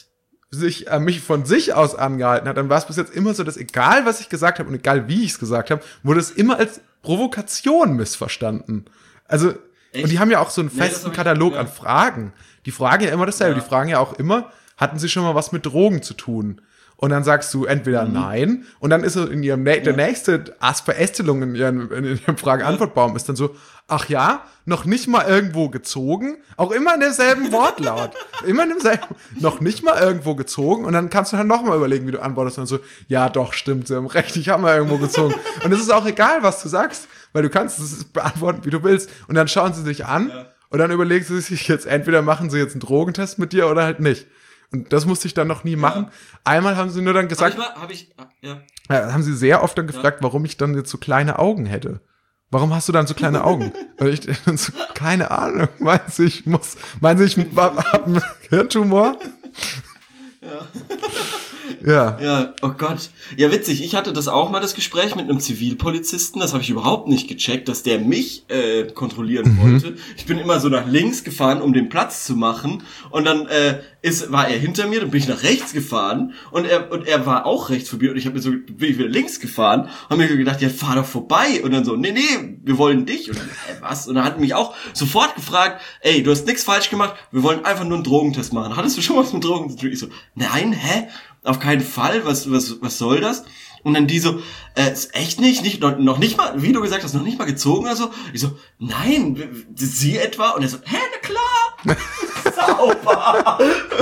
sich äh, mich von sich aus angehalten hat, dann war es bis jetzt immer so, dass egal, was ich gesagt habe und egal, wie ich es gesagt habe, wurde es immer als Provokation missverstanden. Also, echt? Und die haben ja auch so einen festen nee, Katalog ich, ja. an Fragen. Die fragen ja immer dasselbe. Ja. Die fragen ja auch immer, hatten sie schon mal was mit Drogen zu tun? Und dann sagst du entweder mhm. nein, und dann ist so in ihrem, ja. der nächste Verästelung in ihrem, in ihrem Frage-Antwort-Baum ist dann so, ach ja, noch nicht mal irgendwo gezogen, auch immer in derselben Wortlaut, immer in demselben, noch nicht mal irgendwo gezogen, und dann kannst du dann nochmal überlegen, wie du antwortest, und so, ja doch, stimmt, sie haben recht, ich habe mal irgendwo gezogen. Und es ist auch egal, was du sagst, weil du kannst es beantworten, wie du willst, und dann schauen sie sich an, ja. und dann überlegen sie sich jetzt, entweder machen sie jetzt einen Drogentest mit dir oder halt nicht. Und das musste ich dann noch nie machen. Ja. Einmal haben sie nur dann gesagt, hab ich mal, hab ich, ja. Ja, haben sie sehr oft dann gefragt, ja. warum ich dann jetzt so kleine Augen hätte. Warum hast du dann so kleine Augen? Weil ich dann so, keine Ahnung, meinst du, ich muss, meinst du, ich hab einen Hirntumor? Ja. Ja. Ja, oh Gott. Ja, witzig. Ich hatte das auch mal, das Gespräch mit einem Zivilpolizisten. Das habe ich überhaupt nicht gecheckt, dass der mich äh, kontrollieren mhm. wollte. Ich bin immer so nach links gefahren, um den Platz zu machen. Und dann äh, ist, war er hinter mir, dann bin ich nach rechts gefahren. Und er und er war auch rechts von mir. Und ich habe mir so, bin ich wieder links gefahren. Haben mir gedacht, ja, fahr doch vorbei. Und dann so, nee, nee, wir wollen dich. Und dann, äh, was? Und dann hat er mich auch sofort gefragt, ey, du hast nichts falsch gemacht. Wir wollen einfach nur einen Drogentest machen. Hattest du schon was mit Drogen zu tun? Ich so, nein, hä? Auf keinen Fall, was was was soll das? Und dann die so, äh, ist echt nicht, nicht noch, noch nicht mal, wie du gesagt hast, noch nicht mal gezogen oder so. Ich so, nein, sie etwa? Und er so, hä, na klar, sauber.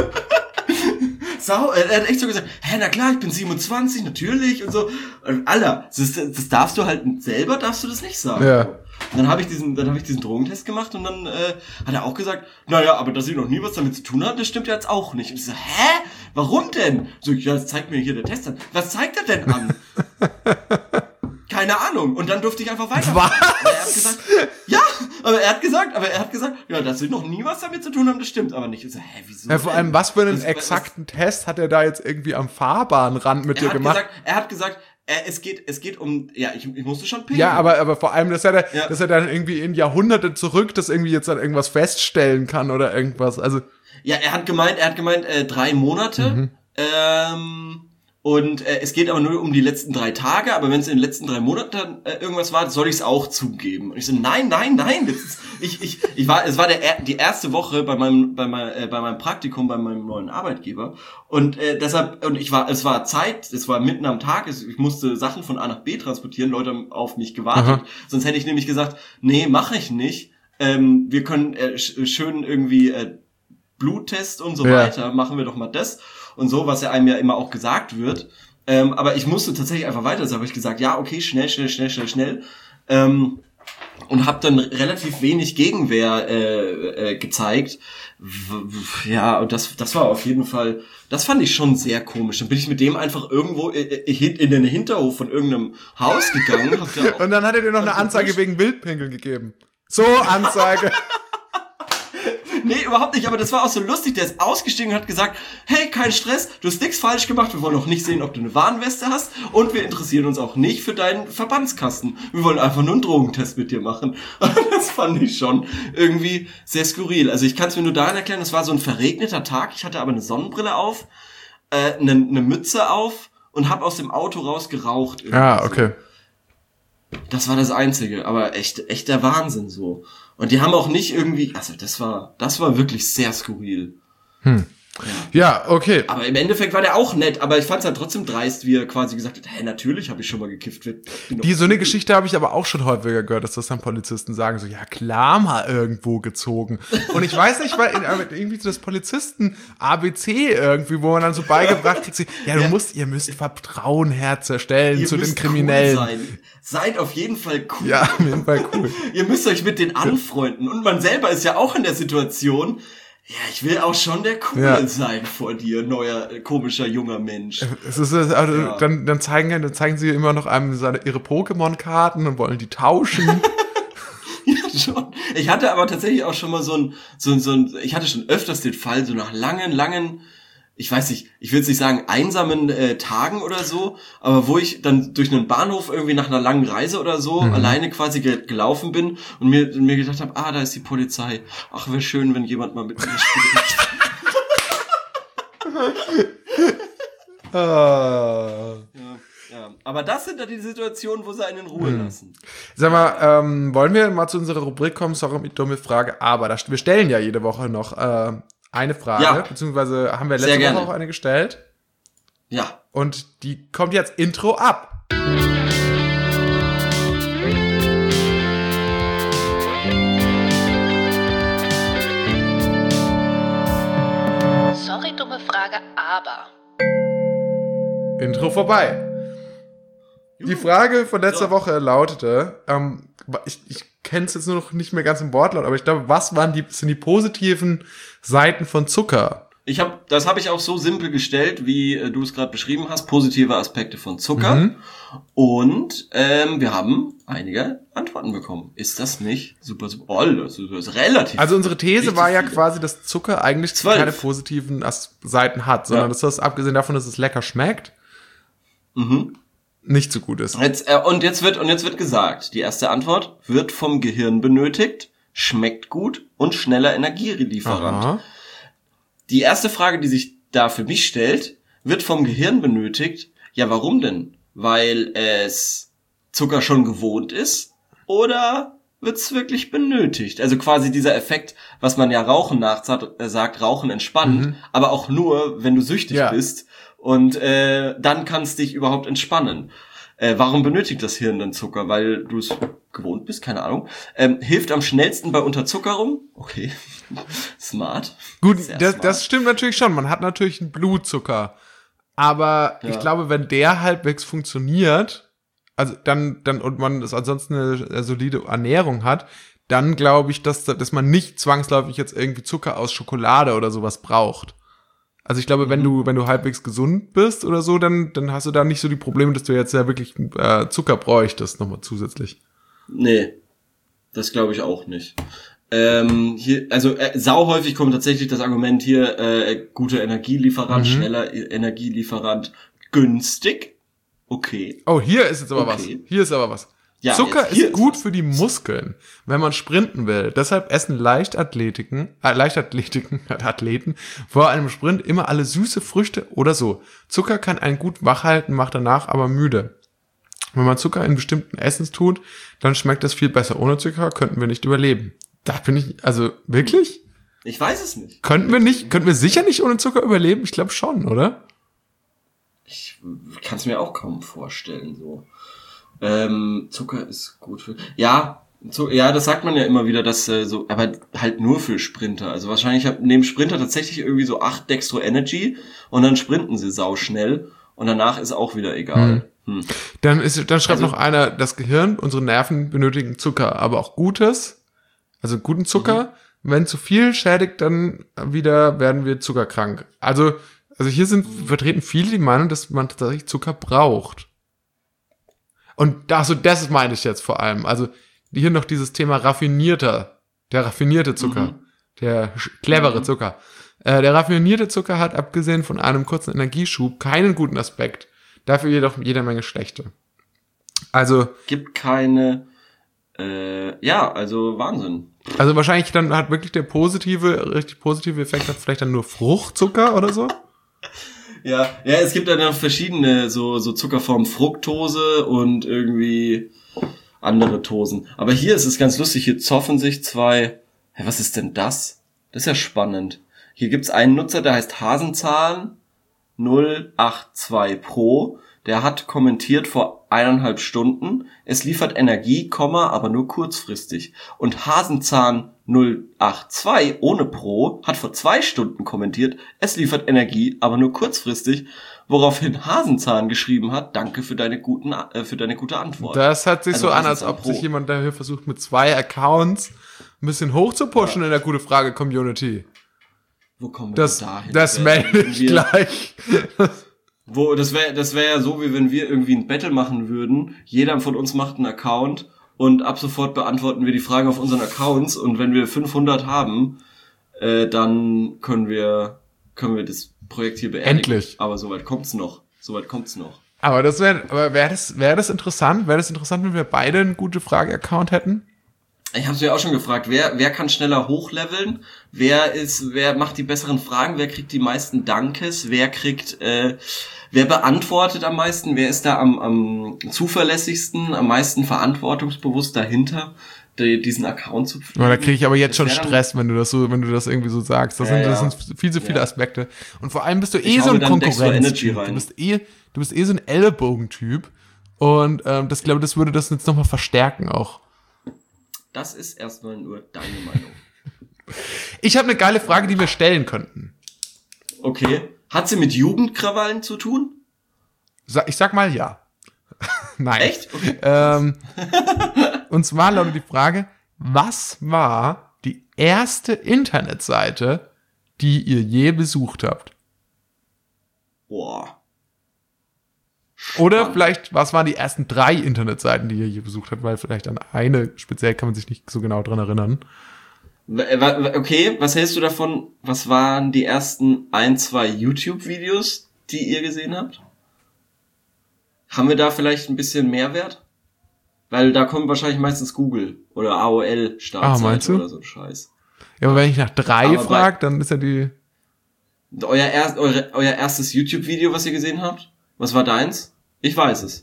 Sau, er hat echt so gesagt, hä, na klar, ich bin siebenundzwanzig, natürlich und so. Und Alter, das, das darfst du halt selber, darfst du das nicht sagen. Ja. Und dann habe ich diesen, dann habe ich diesen Drogentest gemacht und dann äh, hat er auch gesagt, naja, aber dass ich noch nie was damit zu tun hatte, das stimmt ja jetzt auch nicht. Und ich so, hä? Warum denn? So, ja, das zeigt mir hier der Test an. Was zeigt er denn an? Keine Ahnung. Und dann durfte ich einfach weiter. Was? Aber er hat gesagt, ja, aber er hat gesagt, aber er hat gesagt, ja, dass sie noch nie was damit zu tun haben, das stimmt aber nicht. Ich so, hä, wieso? Ja, vor allem, was für einen das, exakten was, Test hat er da jetzt irgendwie am Fahrbahnrand mit dir gemacht? Gesagt, er hat gesagt, er, es geht, es geht um, ja, ich, ich musste schon pinkeln. Ja, aber, aber vor allem, dass er, da, ja. dass er dann irgendwie in Jahrhunderte zurück, das irgendwie jetzt dann irgendwas feststellen kann oder irgendwas, also. Ja, er hat gemeint, er hat gemeint, äh, drei Monate, mhm. ähm, und äh, es geht aber nur um die letzten drei Tage, aber wenn es in den letzten drei Monaten äh, irgendwas war, soll ich es auch zugeben. Und ich so, nein, nein, nein, das ist, ich, ich, ich war, es war der die erste Woche bei meinem, bei meinem, äh, bei meinem Praktikum bei meinem neuen Arbeitgeber und äh, deshalb und ich war, es war Zeit, es war mitten am Tag, ich musste Sachen von A nach B transportieren, Leute haben auf mich gewartet, aha. Sonst hätte ich nämlich gesagt, nee, mache ich nicht. Ähm, wir können äh, sch- schön irgendwie äh, Bluttest und so ja. weiter, machen wir doch mal das. Und so, was ja einem ja immer auch gesagt wird. Ähm, aber ich musste tatsächlich einfach weiter. Da habe ich gesagt, ja, okay, schnell, schnell, schnell, schnell, schnell. Ähm, und habe dann relativ wenig Gegenwehr äh, äh, gezeigt. W- ja, und das das war auf jeden Fall, das fand ich schon sehr komisch. Dann bin ich mit dem einfach irgendwo äh, in den Hinterhof von irgendeinem Haus gegangen. Hab ja auch, und dann hat er dir noch eine Anzeige wegen Wildpinkeln gegeben. So, Anzeige. Nee, überhaupt nicht, aber das war auch so lustig, der ist ausgestiegen und hat gesagt, hey, kein Stress, du hast nichts falsch gemacht, wir wollen auch nicht sehen, ob du eine Warnweste hast und wir interessieren uns auch nicht für deinen Verbandskasten. Wir wollen einfach nur einen Drogentest mit dir machen. Das fand ich schon irgendwie sehr skurril. Also ich kann es mir nur daran erklären, es war so ein verregneter Tag, ich hatte aber eine Sonnenbrille auf, äh, eine, eine Mütze auf und hab aus dem Auto raus geraucht. Ah, okay. Das war das Einzige, aber echt, echt der Wahnsinn so. Und die haben auch nicht irgendwie, also das war, das war wirklich sehr skurril. Hm. Ja. ja, okay. Aber im Endeffekt war der auch nett, aber ich fand es halt trotzdem dreist, wie er quasi gesagt hat, hey, natürlich habe ich schon mal gekifft. Die, so eine Geschichte habe ich aber auch schon häufiger gehört, dass das dann Polizisten sagen, so, ja klar, mal irgendwo gezogen. Und ich weiß nicht, weil irgendwie so das Polizisten A B C irgendwie, wo man dann so beigebracht kriegt, ja, du ja. musst, ihr müsst Vertrauen herzustellen zu den Kriminellen. Cool sein. Seid auf jeden Fall cool. Ja, auf jeden Fall cool. Ihr müsst euch mit denen anfreunden. Und man selber ist ja auch in der Situation, ja, ich will auch schon der Coole ja. sein vor dir, neuer, komischer, junger Mensch. Es ist, also, ja. dann, dann zeigen, dann zeigen sie immer noch einem seine, ihre Pokémon-Karten und wollen die tauschen. Ja, schon. Ich hatte aber tatsächlich auch schon mal so ein, so ein, so ein, ich hatte schon öfters den Fall, so nach langen, langen, ich weiß nicht, ich will jetzt nicht sagen einsamen äh, Tagen oder so, aber wo ich dann durch einen Bahnhof irgendwie nach einer langen Reise oder so mhm. alleine quasi ge- gelaufen bin und mir mir gedacht habe, ah, da ist die Polizei. Ach, wäre schön, wenn jemand mal mit mir spricht. Ah. Ja, ja. Aber das sind dann die Situationen, wo sie einen in Ruhe Hm. lassen. Sag mal, ähm, wollen wir mal zu unserer Rubrik kommen? Sorry, mit dumme Frage. Aber das, wir stellen ja jede Woche noch äh, eine Frage. Ja. Beziehungsweise haben wir Sehr letzte gerne. Woche auch eine gestellt. Ja. Und die kommt jetzt Intro ab. Sorry, dumme Frage, aber. Intro vorbei. Die Frage von letzter So. Woche lautete, ähm, ich, ich kenne es jetzt nur noch nicht mehr ganz im Wortlaut, aber ich glaube, was waren die, sind die positiven Seiten von Zucker? Ich habe, das habe ich auch so simpel gestellt, wie äh, du es gerade beschrieben hast. Positive Aspekte von Zucker. Mhm. Und ähm, wir haben einige Antworten bekommen. Ist das nicht super, super? Oh, das ist, das ist relativ. Also unsere These richtig war ja viele. quasi, dass Zucker eigentlich Zwölf. keine positiven As- Seiten hat, sondern Ja. dass das, abgesehen davon, dass es lecker schmeckt, Mhm. nicht so gut ist. Jetzt, äh, und jetzt wird und jetzt wird gesagt, die erste Antwort wird vom Gehirn benötigt, schmeckt gut und schneller Energielieferant. Aha. Die erste Frage, die sich da für mich stellt, wird vom Gehirn benötigt. Ja, warum denn? Weil es Zucker schon gewohnt ist oder wird's wirklich benötigt? Also quasi dieser Effekt, was man ja Rauchen nachsagt, äh, sagt, Rauchen entspannt, Mhm. aber auch nur, wenn du süchtig Ja. bist und äh, dann kannst dich überhaupt entspannen. Äh, warum benötigt das Hirn denn Zucker? Weil du es gewohnt bist, keine Ahnung. Ähm, hilft am schnellsten bei Unterzuckerung. Okay, smart. Gut, Sehr das, smart. das stimmt natürlich schon. Man hat natürlich einen Blutzucker. Aber Ja. ich glaube, wenn der halbwegs funktioniert, also dann, dann, und man das ansonsten eine, eine solide Ernährung hat, dann glaube ich, dass, dass man nicht zwangsläufig jetzt irgendwie Zucker aus Schokolade oder sowas braucht. Also ich glaube, wenn du, wenn du halbwegs gesund bist oder so, dann, dann hast du da nicht so die Probleme, dass du jetzt ja wirklich äh, Zucker bräuchtest, nochmal zusätzlich. Nee, das glaube ich auch nicht. Ähm, hier, also äh, sau häufig kommt tatsächlich das Argument hier, äh, guter Energielieferant, Mhm. schneller E- Energielieferant, günstig. Okay. Oh, hier ist jetzt aber Okay. was. Hier ist aber was. Ja, Zucker jetzt hier ist gut was. für die Muskeln, wenn man sprinten will. Deshalb essen Leichtathletiken, äh, Leichtathletiken, Athleten vor einem Sprint immer alle süße Früchte oder so. Zucker kann einen gut wach halten, macht danach aber müde. Wenn man Zucker in bestimmten Essens tut, dann schmeckt es viel besser. Ohne Zucker könnten wir nicht überleben. Da bin ich, also wirklich? Ich weiß es nicht. Könnten wir nicht, könnten wir sicher nicht ohne Zucker überleben? Ich glaube schon, oder? Ich kann es mir auch kaum vorstellen, so. Ähm, Zucker ist gut für, ja, so, ja, das sagt man ja immer wieder, dass äh, so, aber halt nur für Sprinter. Also wahrscheinlich hab, nehmen Sprinter tatsächlich irgendwie so acht Dextro Energy und dann sprinten sie sauschnell und danach ist auch wieder egal. Hm. Dann ist, dann schreibt Also- noch einer, das Gehirn, unsere Nerven benötigen Zucker, aber auch Gutes, also guten Zucker. Mhm. Wenn zu viel schädigt, dann wieder werden wir zuckerkrank. Also, also hier sind vertreten viele die Meinung, dass man tatsächlich Zucker braucht. Und also das meine ich jetzt vor allem. Also hier noch dieses Thema raffinierter, der raffinierte Zucker, Mhm. der sch- clevere Mhm. Zucker. Äh, der raffinierte Zucker hat abgesehen von einem kurzen Energieschub keinen guten Aspekt. Dafür jedoch jede Menge schlechte. Also, Gibt keine, äh, ja, also Wahnsinn. also wahrscheinlich dann hat wirklich der positive, richtig positive Effekt hat vielleicht dann nur Fruchtzucker oder so. Ja, ja, es gibt dann noch verschiedene so, so Zuckerformen, Fructose und irgendwie andere Tosen. Aber hier ist es ganz lustig, hier zoffen sich zwei, hä, was ist denn das? Das ist ja spannend. Hier gibt's einen Nutzer, der heißt Hasenzahn null acht zwei Pro. Der hat kommentiert vor eineinhalb Stunden, es liefert Energie, Komma, aber nur kurzfristig. Und Hasenzahn null acht zwei ohne Pro hat vor zwei Stunden kommentiert, es liefert Energie, aber nur kurzfristig, woraufhin Hasenzahn geschrieben hat, danke für deine guten, äh, für deine gute Antwort. Das hat sich Also so an, als Hasenzahn ob Pro. sich jemand dafür versucht, mit zwei Accounts ein bisschen hoch zu pushen in der gute Frage Community. Wo kommen wir Das, denn dahin? das Wenn melde ich wir- gleich. Wo, das wäre das wär ja so, wie wenn wir irgendwie ein Battle machen würden. Jeder von uns macht einen Account und ab sofort beantworten wir die Fragen auf unseren Accounts und wenn wir fünfhundert haben, äh, dann können wir können wir das Projekt hier beerdigen. Endlich. Aber soweit kommt's noch. Soweit kommt's noch. Aber das wäre, aber wäre das, wäre das interessant? Wäre das interessant, wenn wir beide einen gute Frage-Account hätten? Ich habe mir auch schon gefragt, wer wer kann schneller hochleveln? Wer ist, wer macht die besseren Fragen? Wer kriegt die meisten Dankes? Wer kriegt, äh, wer beantwortet am meisten? Wer ist da am, am zuverlässigsten, am meisten verantwortungsbewusst dahinter, die, diesen Account zu pflegen? Ja, da kriege ich aber jetzt Das schon wär dann- Stress, wenn du das so, wenn du das irgendwie so sagst. Das, Ja, sind, das ja. sind viel zu viele Ja. Aspekte. Und vor allem bist du eh Ich so hau ein mir dann Dextro Energy Konkurrenztyp. Du rein. bist eh, du bist eh so ein Ellenbogentyp. Und ähm, das glaube, das würde das jetzt nochmal verstärken auch. Das ist erstmal nur deine Meinung. Ich habe eine geile Frage, die wir stellen könnten. Okay. Hat sie mit Jugendkrawallen zu tun? Sa- Ich sag mal ja. Nein. Echt? Okay. Ähm, und zwar lautet die Frage, was war die erste Internetseite, die ihr je besucht habt? Boah. Oder Spannend. vielleicht, was waren die ersten drei Internetseiten, die ihr je besucht habt? Weil vielleicht an eine speziell kann man sich nicht so genau dran erinnern. W- w- Okay, was hältst du davon? Was waren die ersten ein, zwei YouTube-Videos, die ihr gesehen habt? Haben wir da vielleicht ein bisschen Mehrwert? Weil da kommt wahrscheinlich meistens Google oder A O L Ah, Startseite meinst du? oder so ein Scheiß. Ja, aber wenn ich nach drei Aber bei- frage, dann ist ja die... Und Euer, erst, eure, euer erstes YouTube-Video, was ihr gesehen habt? Was war deins? Ich weiß es.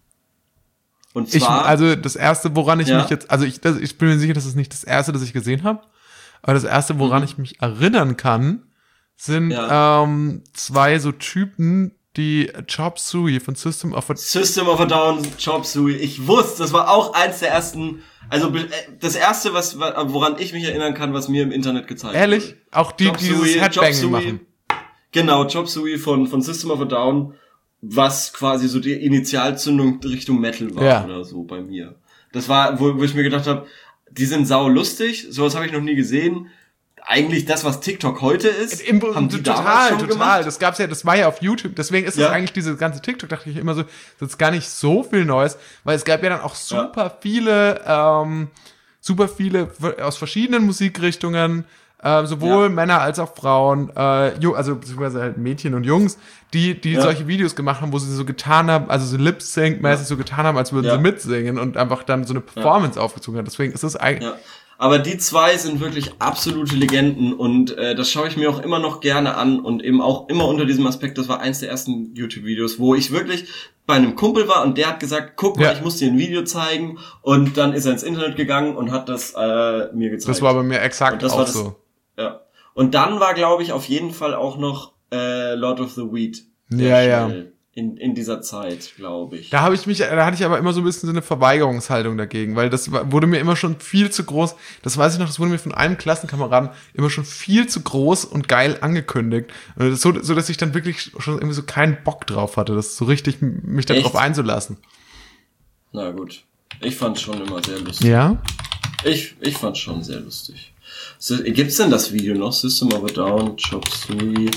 Und Ich, zwar... also das erste, woran ich Ja. mich jetzt... Also ich, das, ich bin mir sicher, das ist nicht das erste, das ich gesehen habe. Aber das erste, woran Mhm. ich mich erinnern kann, sind Ja. ähm, zwei so Typen, die Chop Suey von System of a... System of a Down, Chop Suey. Ich wusste, das war auch eins der ersten, also be- äh, das erste, was woran ich mich erinnern kann, was mir im Internet gezeigt Ehrlich? wurde. Auch die, Chop die dieses Suey, Chop Headbanging Suey. machen. Genau, Chop Suey von von System of a Down, was quasi so die Initialzündung Richtung Metal war Ja. oder so bei mir. Das war, wo, wo ich mir gedacht habe, die sind sau lustig, sowas habe ich noch nie gesehen. Eigentlich das, was TikTok heute ist, Im, haben die damals total, schon total. gemacht. Das gab's ja, das war ja auf YouTube. Deswegen ist das Ja. eigentlich diese ganze TikTok, dachte ich immer so, das ist gar nicht so viel Neues, weil es gab ja dann auch super viele, ähm, super viele aus verschiedenen Musikrichtungen, äh, sowohl Ja. Männer als auch Frauen, äh, Ju- also beziehungsweise halt Mädchen und Jungs, die, die Ja. solche Videos gemacht haben, wo sie so getan haben, also so Lip-Sync-mäßig Ja. so getan haben, als würden Ja. sie mitsingen und einfach dann so eine Performance aufgezogen haben. Deswegen ist es eigentlich, Ja. Aber die zwei sind wirklich absolute Legenden und äh, das schaue ich mir auch immer noch gerne an und eben auch immer unter diesem Aspekt, das war eins der ersten YouTube-Videos, wo ich wirklich bei einem Kumpel war und der hat gesagt, guck mal, Ja. ich muss dir ein Video zeigen und dann ist er ins Internet gegangen und hat das äh, mir gezeigt. das war bei mir exakt Und das auch war das- so. Ja. Und dann war, glaube ich, auf jeden Fall auch noch äh, Lord of the Weed. sehr Ja, ja. schnell In, in dieser Zeit, glaube ich. Da habe ich mich, da hatte ich aber immer so ein bisschen so eine Verweigerungshaltung dagegen, weil das war- wurde mir immer schon viel zu groß. Das weiß ich noch, das wurde mir von einem Klassenkameraden immer schon viel zu groß und geil angekündigt. Und das so, so dass ich dann wirklich schon irgendwie so keinen Bock drauf hatte, das so richtig m- mich darauf Echt? einzulassen. Na gut. Ich fand's schon immer sehr lustig. Ja? Ich, ich fand's schon sehr lustig. So, gibt's denn das Video noch? System of a Down, Chop Suey,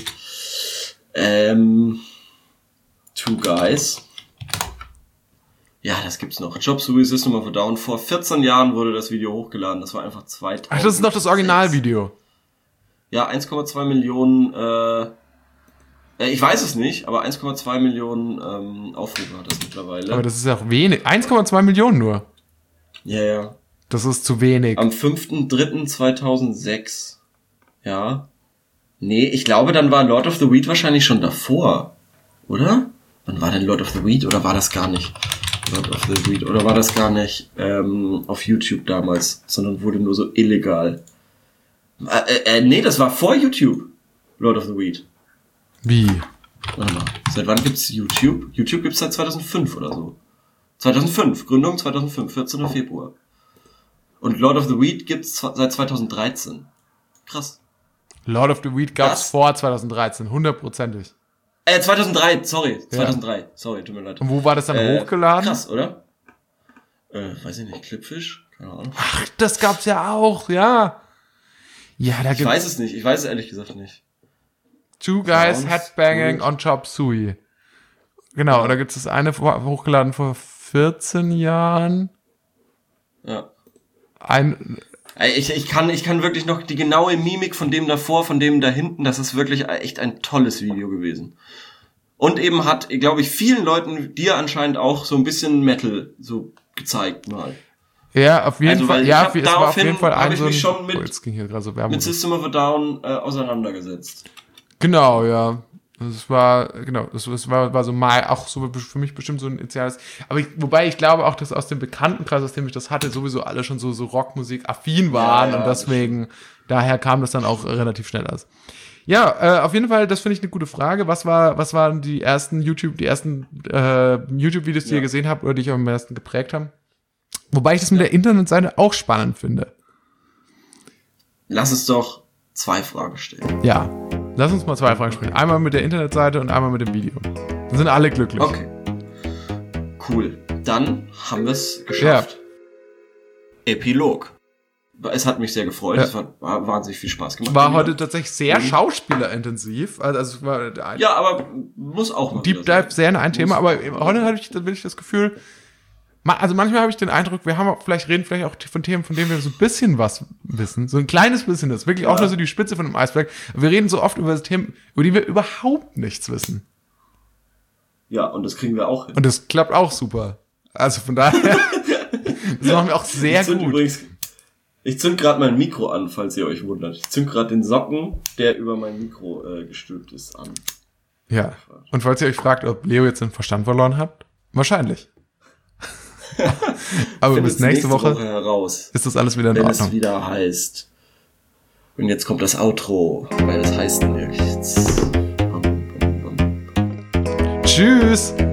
ähm, Two Guys. Ja, das gibt's noch. Chop Suey, System of a Down. Vor vierzehn Jahren wurde das Video hochgeladen. Das war einfach zweitausend. Ach, das ist noch das Originalvideo. Ja, eins Komma zwei Millionen, äh, äh, ich weiß es nicht, aber eins Komma zwei Millionen ähm, Aufrufe hat das mittlerweile. Aber das ist ja auch wenig. eins Komma zwei Millionen nur. ja, ja. Das ist zu wenig. Am fünften dritten zweitausendsechs. Ja. Nee, ich glaube, dann war Lord of the Weed wahrscheinlich schon davor. Oder? Wann war denn Lord of the Weed? Oder war das gar nicht Lord of the Weed? Oder war das gar nicht ähm, auf YouTube damals, sondern wurde nur so illegal? Äh, äh, nee, das war vor YouTube. Lord of the Weed. Wie? Warte mal. Seit wann gibt's YouTube? YouTube gibt's seit zweitausendfünf oder so. zweitausendfünf. Gründung zweitausendfünf. vierzehnten Februar. Und Lord of the Weed gibt's zw- seit zweitausenddreizehn. Krass. Lord of the Weed gab's Das- vor zweitausenddreizehn, hundertprozentig. Äh, zweitausenddrei, sorry. zweitausenddrei. Sorry, tut mir leid. Und wo war das dann Äh, hochgeladen? Krass, oder? Äh, weiß ich nicht. Clipfish? Keine Ahnung. Ach, das gab's ja auch, ja. Ja, da Ich gibt's weiß es nicht. Ich weiß es ehrlich gesagt nicht. Two Guys Sounds Headbanging good. on Chop Suey. Genau, Ja. da gibt's das eine vor- hochgeladen vor vierzehn Jahren. Ja. Ein, Ey, Ich, ich kann, ich kann wirklich noch die genaue Mimik von dem davor, von dem da hinten, das ist wirklich echt ein tolles Video gewesen. Und eben hat, glaube ich, vielen Leuten, dir anscheinend auch so ein bisschen Metal so gezeigt mal. Ja, auf jeden Also, Fall. weil Ja, ich hab es war auf daraufhin- jeden Fall hab ein ich so ein, mich schon mit- oh, jetzt ging hier gerade so Werbung. Mit System of a Down äh, auseinandergesetzt. Genau, ja. Das war, genau, das, das war, war so mal auch so für mich bestimmt so ein initiales. Aber ich, wobei ich glaube auch, dass aus dem Bekanntenkreis, aus dem ich das hatte, sowieso alle schon so, so Rockmusik-affin waren Ja, ja, und deswegen, daher kam das dann auch relativ schnell aus. Ja, äh, auf jeden Fall, das finde ich eine gute Frage. Was war, was waren die ersten YouTube, die ersten äh, YouTube-Videos, die Ja. ihr gesehen habt oder die euch am meisten geprägt haben? Wobei ich das mit der Internetseite auch spannend finde. Lass uns doch zwei Fragen stellen. Ja, lass uns mal zwei Fragen sprechen. Einmal mit der Internetseite und einmal mit dem Video. Dann sind alle glücklich. Okay. Cool. Dann haben wir es geschafft. Epilog. Es hat mich sehr gefreut. Ja. Es hat war wahnsinnig viel Spaß gemacht. War bei mir. heute tatsächlich sehr Mhm. schauspielerintensiv. Also, also es war ein Ja, aber muss auch mal Deep wieder Dive sehr in ein Muss Thema, aber auch mal heute sein. habe ich, da will ich das Gefühl, ma- also manchmal habe ich den Eindruck, wir haben auch, vielleicht reden vielleicht auch von Themen, von denen wir so ein bisschen was wissen, so ein kleines bisschen, das ist wirklich auch Ja. nur so die Spitze von dem Eisberg. Aber wir reden so oft über das Themen, über die wir überhaupt nichts wissen. Ja, und das kriegen wir auch hin. Und das klappt auch super. Also von daher, das machen wir auch sehr ich zünd gut. Übrigens, ich zünd gerade mein Mikro an, falls ihr euch wundert. Ich zünd gerade den Socken, der über mein Mikro äh, gestülpt ist, an. Ja. Und falls ihr euch fragt, ob Leo jetzt den Verstand verloren hat, wahrscheinlich. Aber Findet's bis nächste, Woche, heraus, ist das alles wieder in wenn Ordnung. es wieder heißt. Und jetzt kommt das Outro, weil das heißt nichts. Tschüss!